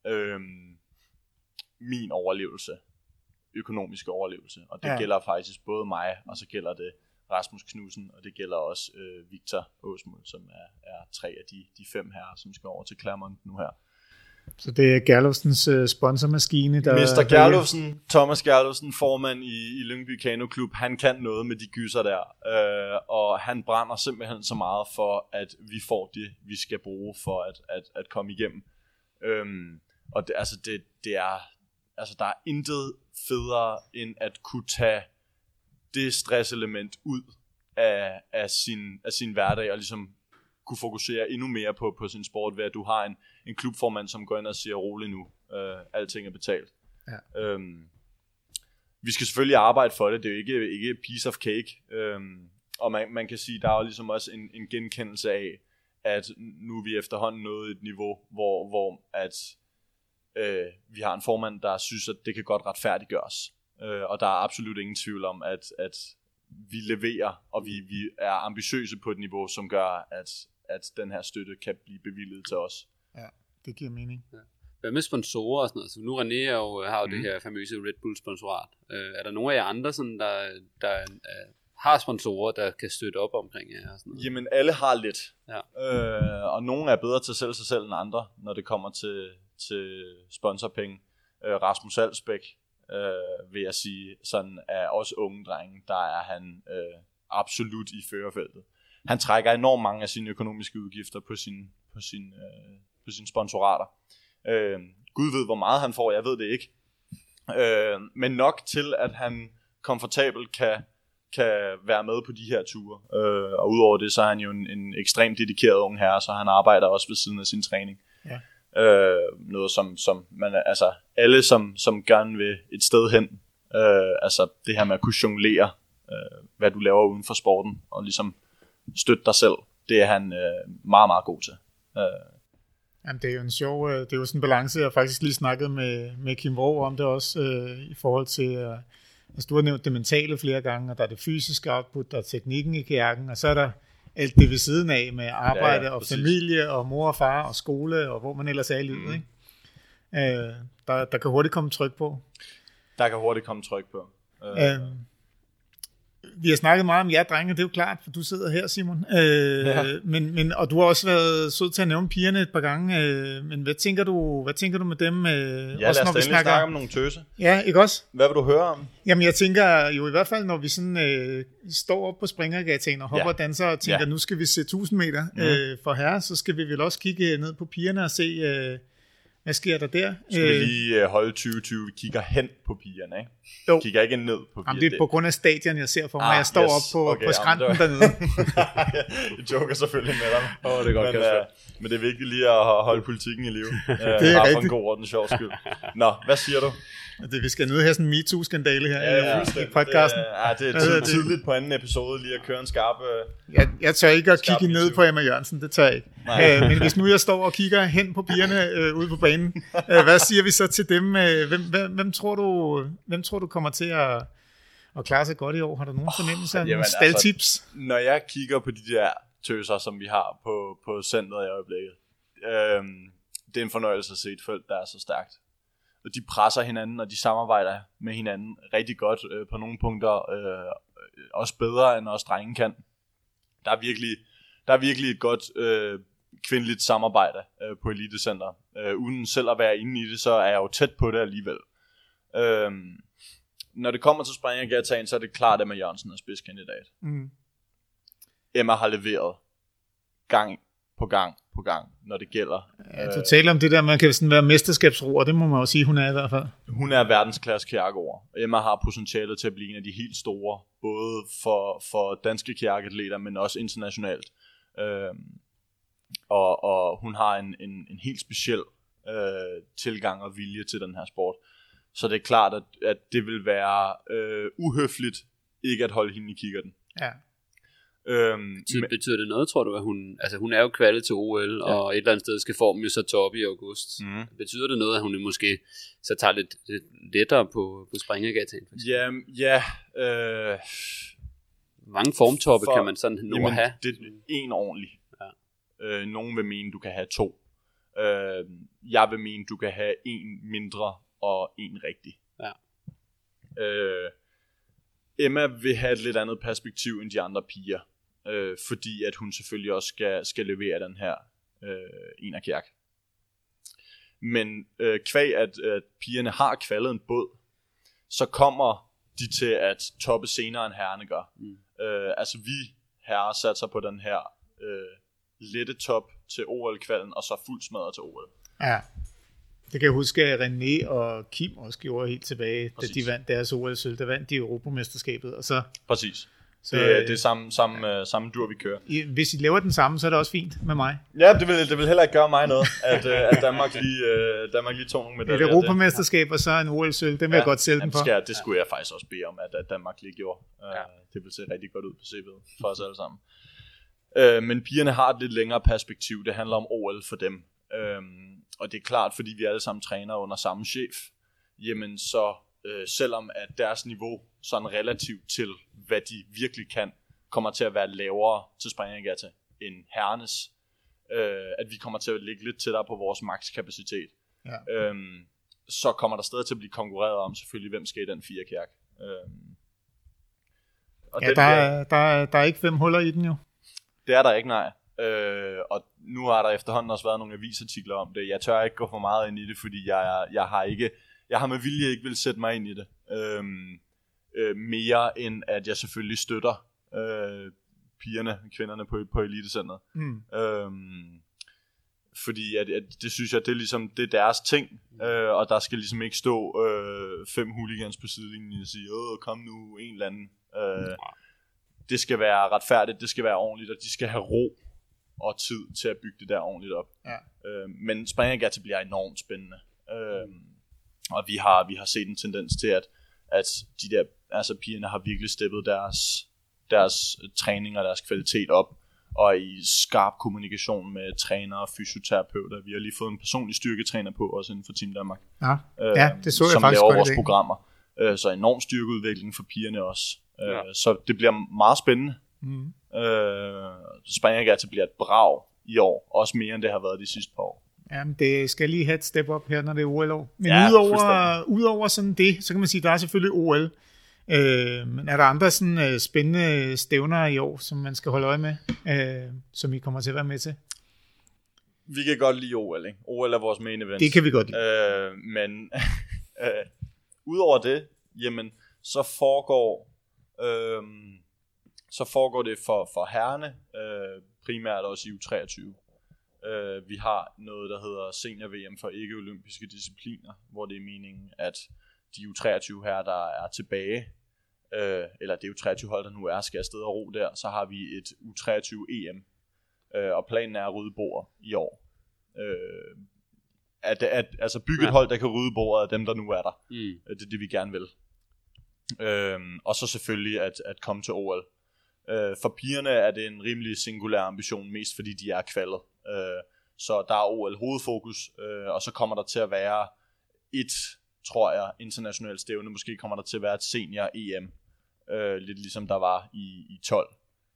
min overlevelse, økonomiske overlevelse. Og det gælder faktisk både mig, og så gælder det Rasmus Knudsen, og det gælder også Victor Åsmund, som er 3 af de 5 herrer, som skal over til Clermont nu her. Så det er Gerlufsens sponsormaskine, der... Mr. Gerlufsen, Thomas Gerlufsen, formand i Lyngby Kano Klub, han kan noget med de gyser der, og han brænder simpelthen så meget for, at vi får det, vi skal bruge for at komme igennem. Og det er, altså der er intet federe, end at kunne tage det stresselement ud af sin hverdag, og ligesom kunne fokusere endnu mere på sin sport, ved at du har en klubformand, som går ind og siger, rolig nu, alting er betalt. Ja. Vi skal selvfølgelig arbejde for det, det er jo ikke a piece of cake, og man kan sige, der er jo ligesom også en genkendelse af, at nu er vi efterhånden nået et niveau, hvor at vi har en formand, der synes, at det kan godt retfærdiggøres, og der er absolut ingen tvivl om, at vi leverer, og vi er ambitiøse på et niveau, som gør, at den her støtte kan blive bevilget til os. Ja, det giver mening. Ja. Hvad med sponsorer og sådan noget? Så nu René har jo det her famøse Red Bull sponsorat. Er der nogle af jer andre, sådan, der har sponsorer, der kan støtte op omkring jer? Og sådan noget? Jamen, alle har lidt. Ja. Og nogle er bedre til at sælge sig selv end andre, når det kommer til sponsorpenge. Rasmus Alsbæk, vil jeg sige, sådan er også unge drenge, der er han absolut i førerfeltet. Han trækker enormt mange af sine økonomiske udgifter på sine sponsorater. Gud ved, hvor meget han får, jeg ved det ikke. Men nok til, at han komfortabelt kan være med på de her ture. Og udover det, så er han jo en ekstremt dedikeret ung herre, så han arbejder også ved siden af sin træning. Ja. Noget som man, altså alle som gerne vil et sted hen, altså det her med at kunne jonglere, hvad du laver uden for sporten, og ligesom støtte dig selv, det er han meget, meget god til. Jamen, det er jo en sjov, det er jo sådan en balance, jeg faktisk lige snakkede med Kim Vrå om det også, i forhold til, altså du har nævnt det mentale flere gange, og der er det fysiske output, der er teknikken i kajakken, og så er der alt det ved siden af med arbejde og familie og mor og far og skole og hvor man ellers er i livet, ikke? Der kan hurtigt komme tryk på. Vi har snakket meget om jer drenge, det er jo klart, for du sidder her, Simon. Men og du har også været sød til at nævne pigerne et par gange. Men hvad tænker du med dem? Lad os da endelig snakke om nogle tøse. Ja, ikke også? Hvad vil du høre om? Jamen, jeg tænker jo i hvert fald, når vi sådan står op på Springergataen og hopper og danser og tænker, nu skal vi se 1000 meter for herre, så skal vi vel også kigge ned på pigerne og se... Hvad sker der der? Skal vi lige holde 2020, vi kigger hen på pigerne, ikke? Jo. Kigger ikke ned på pigerne. Jamen, det er på grund af stadion, jeg ser for mig. Jeg står op på skrænten dernede. Jeg joker selvfølgelig med dig. Det er godt, men det er vigtigt lige at holde politikken i live. Det er rigtigt. For en god ordens sjov skyld. Nå, hvad siger du? Vi skal ned her sådan en MeToo-skandale her i podcasten. Det er tidligt på anden episode lige at køre en skarp... Jeg tør ikke at kigge ned på Emma Jørgensen, det tør jeg ikke. Men hvis nu jeg står og kigger hen på pigerne ude på banen, hvad siger vi så til dem? Hvem tror du kommer til at og klarer sig godt i år. Har du nogen fornemmelse af nogle jamen, staldtips? Når jeg kigger på de der tøser, som vi har på centret i øjeblikket, det er en fornøjelse at se et felt, der er så stærkt. Og de presser hinanden, og de samarbejder med hinanden rigtig godt på nogle punkter, også bedre end os drenge kan. Der er virkelig et godt kvindeligt samarbejde på Elitecenter. Uden selv at være inde i det, så er jeg jo tæt på det alligevel. Når det kommer til springergataen, så er det klart, at Emma Jørgensen er spidskandidat. Emma har leveret gang på gang, når det gælder. Ja, du taler om det der, man kan sådan være mesterskabsroer, det må man jo sige, hun er i hvert fald. Hun er verdensklasse kjakkroer. Emma har potentialet til at blive en af de helt store, både for danske kjakkeatleter, men også internationalt. Og hun har en helt speciel tilgang og vilje til den her sport. Så det er klart, at det vil være uhøfligt ikke at holde hende i kikkerten. Ja. Betyder det noget, tror du, at hun er jo kvalet til OL, og et eller andet sted skal formen jo så toppe i august. Betyder det noget, at hun måske så tager lidt lettere på springergataen? Ja. Mange formtoppe kan man sådan nå at have. Det er en ordentlig. Ja. Nogen vil mene, du kan have 2. Jeg vil mene, du kan have en mindre og en rigtig. Ja. Emma vil have et lidt andet perspektiv end de andre piger, fordi at hun selvfølgelig også skal levere den her enerkjærk. Men kvæg at pigerne har kvalet en båd, så kommer de til at toppe senere end herrerne gør. Altså vi herrer satser på den her lette top til OL-kvalen, og så fuld smadret til OL. Ja. Det kan jeg huske, at René og Kim også gjorde helt tilbage, da de vandt deres OL-sølv. Der vandt de Europamesterskabet. Og så, præcis. Det er samme dur, vi kører. Hvis I laver den samme, så er det også fint med mig. Ja, det vil heller ikke gøre mig noget, at Danmark lige tog nogle medaljer. Et Europamesterskab og så en OL-sølv, det vil jeg godt sælge den for. Det skulle jeg faktisk også bede om, at Danmark lige gjorde. Det vil se rigtig godt ud på CV'et for os alle sammen. Men pigerne har et lidt længere perspektiv. Det handler om OL for dem. Og det er klart, fordi vi alle sammen træner under samme chef, jamen så selvom at deres niveau sådan relativt til, hvad de virkelig kan, kommer til at være lavere til springergata end herrenes, at vi kommer til at ligge lidt tættere på vores makskapacitet, så kommer der stadig til at blive konkurreret om selvfølgelig, hvem skal i den 4-kærk. Der er ikke 5 huller i den jo. Det er der ikke, nej. Og nu har der efterhånden også været nogle avisartikler om det. Jeg tør ikke gå for meget ind i det, fordi jeg har med vilje ikke vil sætte mig ind i det. Mere end at jeg selvfølgelig støtter kvinderne på Elitecentret. Fordi at det synes jeg, det er ligesom det er deres ting, og der skal ligesom ikke stå 5 hooligans på sidelinjen og sige, kom nu en eller anden. Det skal være retfærdigt, det skal være ordentligt, og de skal have ro og tid til at bygge det der ordentligt op. Men springergata bliver enormt spændende. Og vi har set en tendens til, at de der, altså pigerne har virkelig steppet deres træning og deres kvalitet op, og i skarp kommunikation med trænere og fysioterapeuter. Vi har lige fået en personlig styrketræner på, også inden for Team Danmark. Det så jeg som faktisk laver vores programmer. Så enorm styrkeudvikling for pigerne også. Så det bliver meget spændende. Springergata bliver et brag i år, også mere end det har været de sidste par år. Jamen, det skal lige have et step op her, når det er OL-år. Men udover sådan det, så kan man sige, der er selvfølgelig OL. Men er der andre sådan spændende stævner i år, som man skal holde øje med, som I kommer til at være med til? Vi kan godt lide OL, ikke? OL er vores main event. Det kan vi godt lide. Men udover det, jamen, så foregår det for herrene, primært også i U23. Vi har noget, der hedder senior VM for ikke-olympiske discipliner, hvor det er meningen, at de U23 her, der er tilbage, eller det U23 hold, der nu skal afsted og ro der, så har vi et U23 EM, og planen er at rydde bord i år. Altså bygge et hold, der kan rydde bordet af dem, der nu er der. Det er det, vi gerne vil. Og så selvfølgelig at komme til OL. For pigerne er det en rimelig singulær ambition, mest fordi de er kvalet. Så der er OL hovedfokus, og så kommer der til at være et, tror jeg, internationalt stævne. Måske kommer der til at være et senior EM, lidt ligesom der var i 12,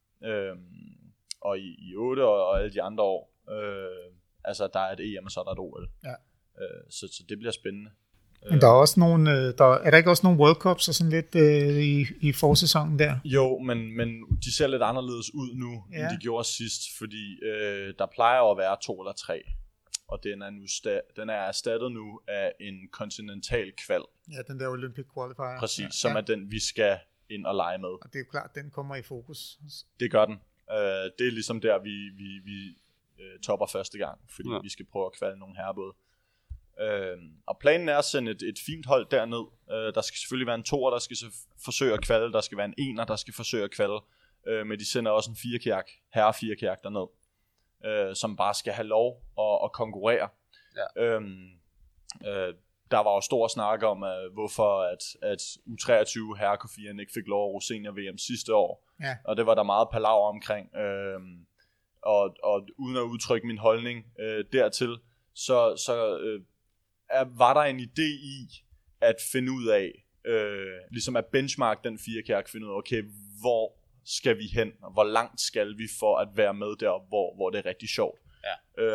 og i 8 og alle de andre år. Altså der er et EM, og så er der et OL. Ja. Så det bliver spændende. Men der er også nogle, er der ikke også nogle World Cups og sådan lidt i forsæsonen der? Jo, men de ser lidt anderledes ud nu, end de gjorde sidst, fordi der plejer at være 2 eller 3, og den er erstattet nu af en kontinental kval. Ja, den der Olympic Qualifier. Præcis, som er den, vi skal ind og lege med. Og det er jo klart, den kommer i fokus. Det gør den. Det er ligesom der, vi topper første gang, fordi vi skal prøve at kvalde nogle herrebåde. Og planen er at sende et fint hold derned. Der skal selvfølgelig være en 2'er, der skal forsøge at kvalde. Der skal være en 1'er, der skal forsøge at kvalde. Men de sender også en 4-kajak, herre 4-kajak derned, som bare skal have lov at konkurrere. Ja. Der var jo stor snak om, hvorfor at U23 herrekofierne ikke fik lov at ro senior VM sidste år. Ja. Og det var der meget palaver omkring. Og uden at udtrykke min holdning dertil, var der en idé i at finde ud af, ligesom at benchmark den 4-kajak, finde ud af, okay, hvor skal vi hen, og hvor langt skal vi for at være med der, hvor det er rigtig sjovt. Ja.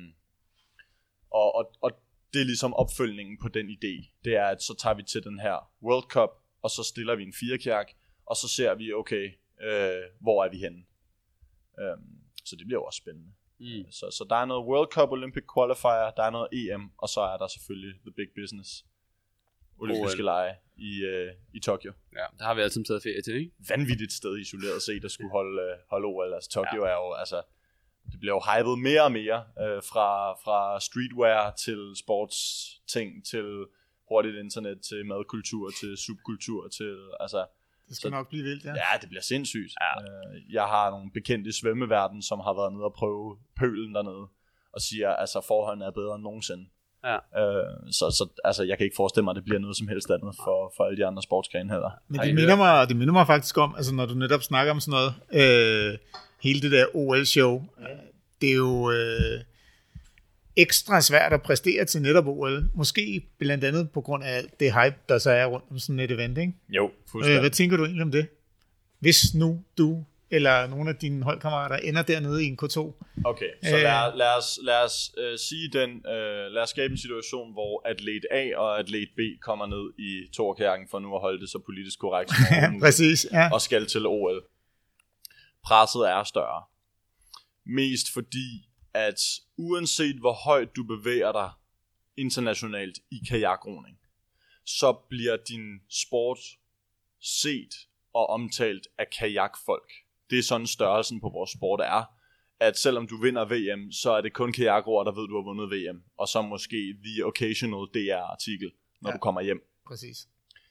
Og det er ligesom opfølgningen på den idé. Det er, at så tager vi til den her World Cup, og så stiller vi en 4-kajak, og så ser vi, okay, hvor er vi henne. Så det bliver jo også spændende. Så der er noget World Cup, Olympic Qualifier, der er noget EM, og så er der selvfølgelig the big business. Olympiske lege i Tokyo. Ja, der har vi altid taget ferie til, ikke? Vanvittigt sted isoleret set, der skulle holde OL. Altså Tokyo er jo, altså, det bliver jo hypet mere og mere, fra streetwear til sportsting, til hurtigt internet, til madkultur, til subkultur, til, altså... Det skal nok blive vildt, ja. Ja, det bliver sindssygt. Ja. Jeg har nogle bekendte i svømmeverden, som har været nede og prøve pølen dernede, og siger, altså forholdene er bedre end nogensinde. Ja. Så altså, jeg kan ikke forestille mig, at det bliver noget som helst andet for alle de andre sportsgrene heller. Men det minder mig faktisk om, altså når du netop snakker om sådan noget, hele det der OL-show, det er jo ekstra svært at præstere til netop OL. Måske blandt andet på grund af alt det hype, der så er rundt om sådan et event, ikke? Jo, fuldstændig. Hvad tænker du egentlig om det? Hvis nu du eller nogle af dine holdkammerater ender dernede i en K2. Okay, så lad os sige den, lad os skabe en situation, hvor atlet A og atlet B kommer ned i toerkajakken for nu at holde det så politisk korrekt som præcis, ja. Og skal til OL. Presset er større. Mest fordi, at uanset hvor højt du bevæger dig internationalt i kajakroning, så bliver din sport set og omtalt af kajakfolk. Det er sådan størrelsen på vores sport er, at selvom du vinder VM, så er det kun kajakroer, der ved, du har vundet VM, og så måske the occasional DR-artikel, når du kommer hjem. Præcis.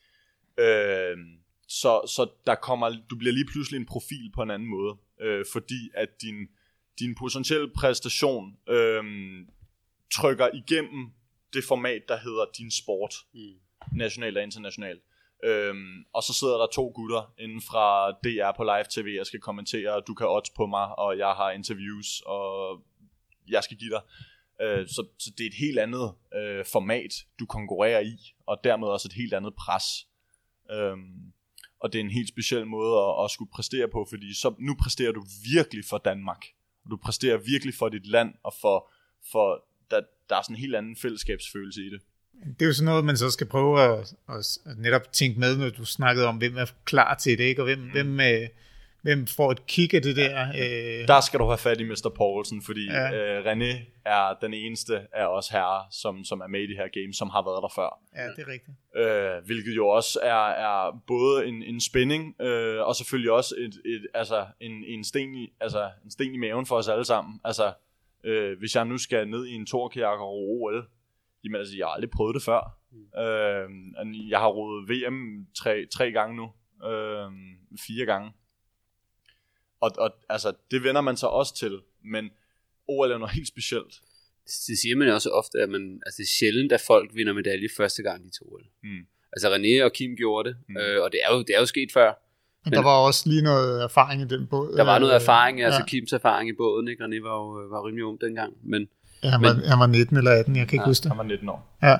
Så du bliver lige pludselig en profil på en anden måde, fordi at din potentielle præstation trykker igennem det format, der hedder din sport, nationalt og internationalt. Og så sidder der 2 gutter inden fra DR på live tv, jeg skal kommentere, du kan odds på mig, og jeg har interviews, og jeg skal give dig. Så det er et helt andet format, du konkurrerer i, og dermed også et helt andet pres. Og det er en helt speciel måde at skulle præstere på, fordi så nu præsterer du virkelig for Danmark. Du præsterer virkelig for dit land, og for der er sådan en helt anden fællesskabsfølelse i det. Det er jo sådan noget, man så skal prøve at netop tænke med, når du snakkede om, hvem er klar til det, ikke? Og hvem får et kig af det der. Der skal du have fat i Mr. Poulsen, fordi René er den eneste af os herrer, som er med i det her game, som har været der før. Ja, det er rigtigt. Hvilket jo også er både en spænding, og selvfølgelig også en sten i maven for os alle sammen. Altså, hvis jeg nu skal ned i en toerkajak og ro OL, jamen altså, jeg har aldrig prøvet det før. Jeg har roet VM 3 gange nu. 4 gange. Og altså, det vender man sig også til, men OL er noget helt specielt. Det siger man også ofte, at det er sjældent, at folk vinder medalje første gang de to OL. Altså René og Kim gjorde det, og det er jo sket før. Men der var også lige noget erfaring i den båd. Der var noget erfaring, altså Kims erfaring i båden, ikke? René var rimelig ung dengang, men... Ja, han var 19 eller 18, jeg kan ikke huske det. Han var 19 år. Ja.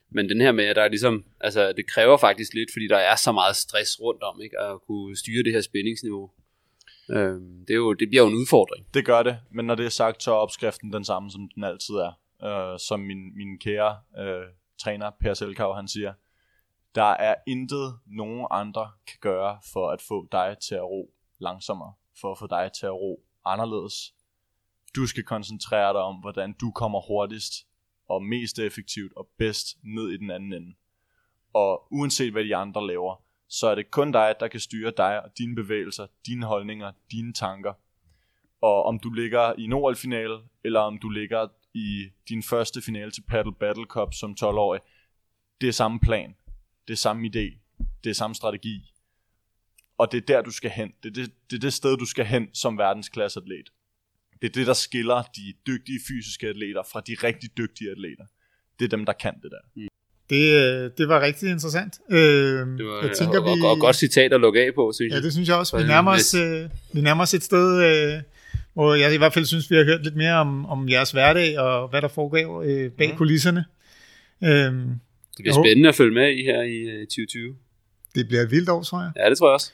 Men den her med, at der er ligesom, altså det kræver faktisk lidt, fordi der er så meget stress rundt om, ikke, at kunne styre det her spændingsniveau. Det bliver jo en udfordring. Det gør det, men når det er sagt, så er opskriften den samme, som den altid er. Som min kære træner, Per Selkau, han siger, der er intet nogen andre kan gøre for at få dig til at ro langsommere, for at få dig til at ro anderledes. Du skal koncentrere dig om, hvordan du kommer hurtigst og mest effektivt og bedst ned i den anden ende. Og uanset hvad de andre laver, så er det kun dig, der kan styre dig og dine bevægelser, dine holdninger, dine tanker. Og om du ligger i en OL-finale, eller om du ligger i din første finale til Paddle Battle Cup som 12-årig, det er samme plan, det er samme idé, det er samme strategi. Og det er der, du skal hen. Det er det sted, du skal hen som verdensklasseatlet. Det er det, der skiller de dygtige fysiske atleter fra de rigtig dygtige atleter. Det er dem, der kan det der. Det var rigtig interessant. Det var, jeg tænker, og godt citat at lukke af på, synes jeg. Ja, det synes jeg også. Vi nærmer os et sted, hvor jeg i hvert fald synes, vi har hørt lidt mere om jeres hverdag, og hvad der foregår bag kulisserne. Det bliver spændende at følge med i her i 2020. Det bliver et vildt år, tror jeg. Ja, det tror jeg også.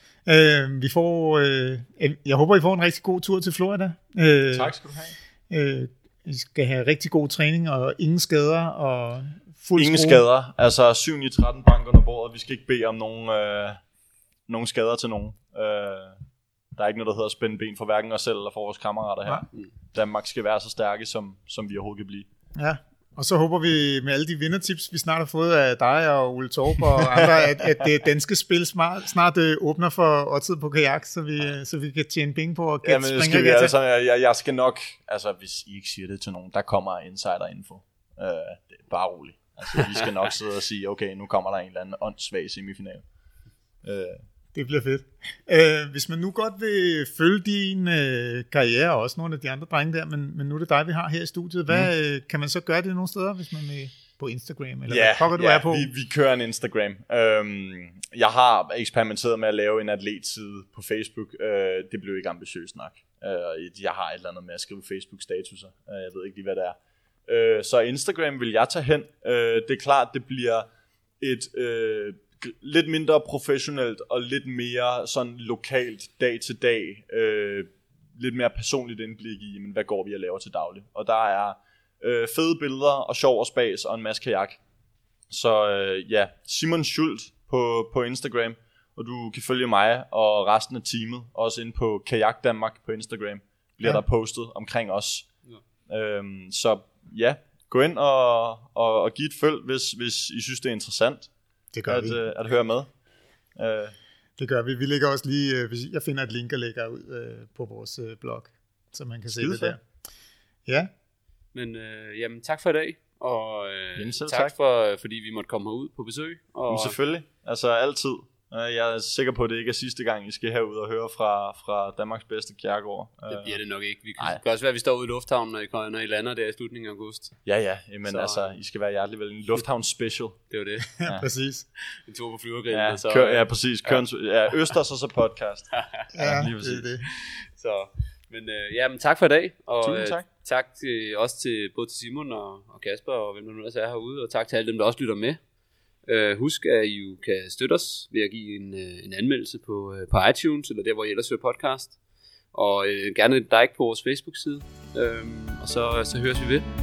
Jeg håber, I får en rigtig god tur til Florida. Tak skal du have. I skal have rigtig god træning, og ingen skader, og ingen skader. Altså 7-13 bank under bordet. Vi skal ikke bede om nogen skader til nogen. Der er ikke noget, der hedder at spænde ben for hverken os selv eller for vores kammerater her. Ja. Danmark skal være så stærke, som vi overhovedet kan blive. Ja, og så håber vi med alle de vindertips, vi snart har fået af dig og Ole Torp og andre, at det danske spil snart åbner for oddset på kajak, så vi kan tjene penge på at springe. Jeg skal nok, altså hvis I ikke siger det til nogen, der kommer insider-info. Det er bare roligt. Altså, vi skal nok sidde og sige, okay, nu kommer der en eller anden åndssvag semifinal. Det bliver fedt. Hvis man nu godt vil følge din karriere, og også nogle af de andre drenge der, men nu er det dig, vi har her i studiet. Kan man så gøre det nogle steder, hvis man er på Instagram? Eller hvad du er på? Vi kører en Instagram. Jeg har eksperimenteret med at lave en atletside på Facebook. Det blev ikke ambitiøst nok. Jeg har et eller andet med at skrive Facebook-statuser. Jeg ved ikke lige, hvad det er. Så Instagram vil jeg tage hen. Det er klart, det bliver et lidt mindre professionelt og lidt mere sådan lokalt dag til dag. Lidt mere personligt indblik i, men hvad går vi og laver til daglig. Og der er fede billeder og sjov og spas og en masse kajak. Så Simon Schult på Instagram. Og du kan følge mig og resten af teamet også ind på Kajak Danmark på Instagram. Bliver der postet omkring os. Så ja, gå ind og giv et følg, hvis I synes det er interessant. Det gør vi. At høre med. Det gør vi. Vi lægger også lige, jeg finder et link og lægger ud på vores blog, så man kan se det der. Ja. Men jamen, tak for i dag, og tak fordi vi måtte komme herud på besøg. Og selvfølgelig, altså altid. Jeg er sikker på, at det ikke er sidste gang, I skal herud og høre fra Danmarks bedste kærgård. Det bliver det nok ikke. Vi kan også være, at vi står ude i lufthavnen, når I lander der i slutningen af august. Ja, men altså, I skal være hjertelig vel. En lufthavn special. Det var det. Ja, præcis. En tur på flyvergrillen. Ja, præcis. Østers og så podcast. Ja, lige præcis. Det. Så, men tak for i dag. Og tak. Tak også til både til Simon og Kasper, og hvem der nu ellers er herude. Og tak til alle dem, der også lytter med. Husk, at I jo kan støtte os ved at give en anmeldelse på iTunes, eller der, hvor I ellers hører podcast. Og gerne et like på vores Facebook-side. Og så høres vi ved.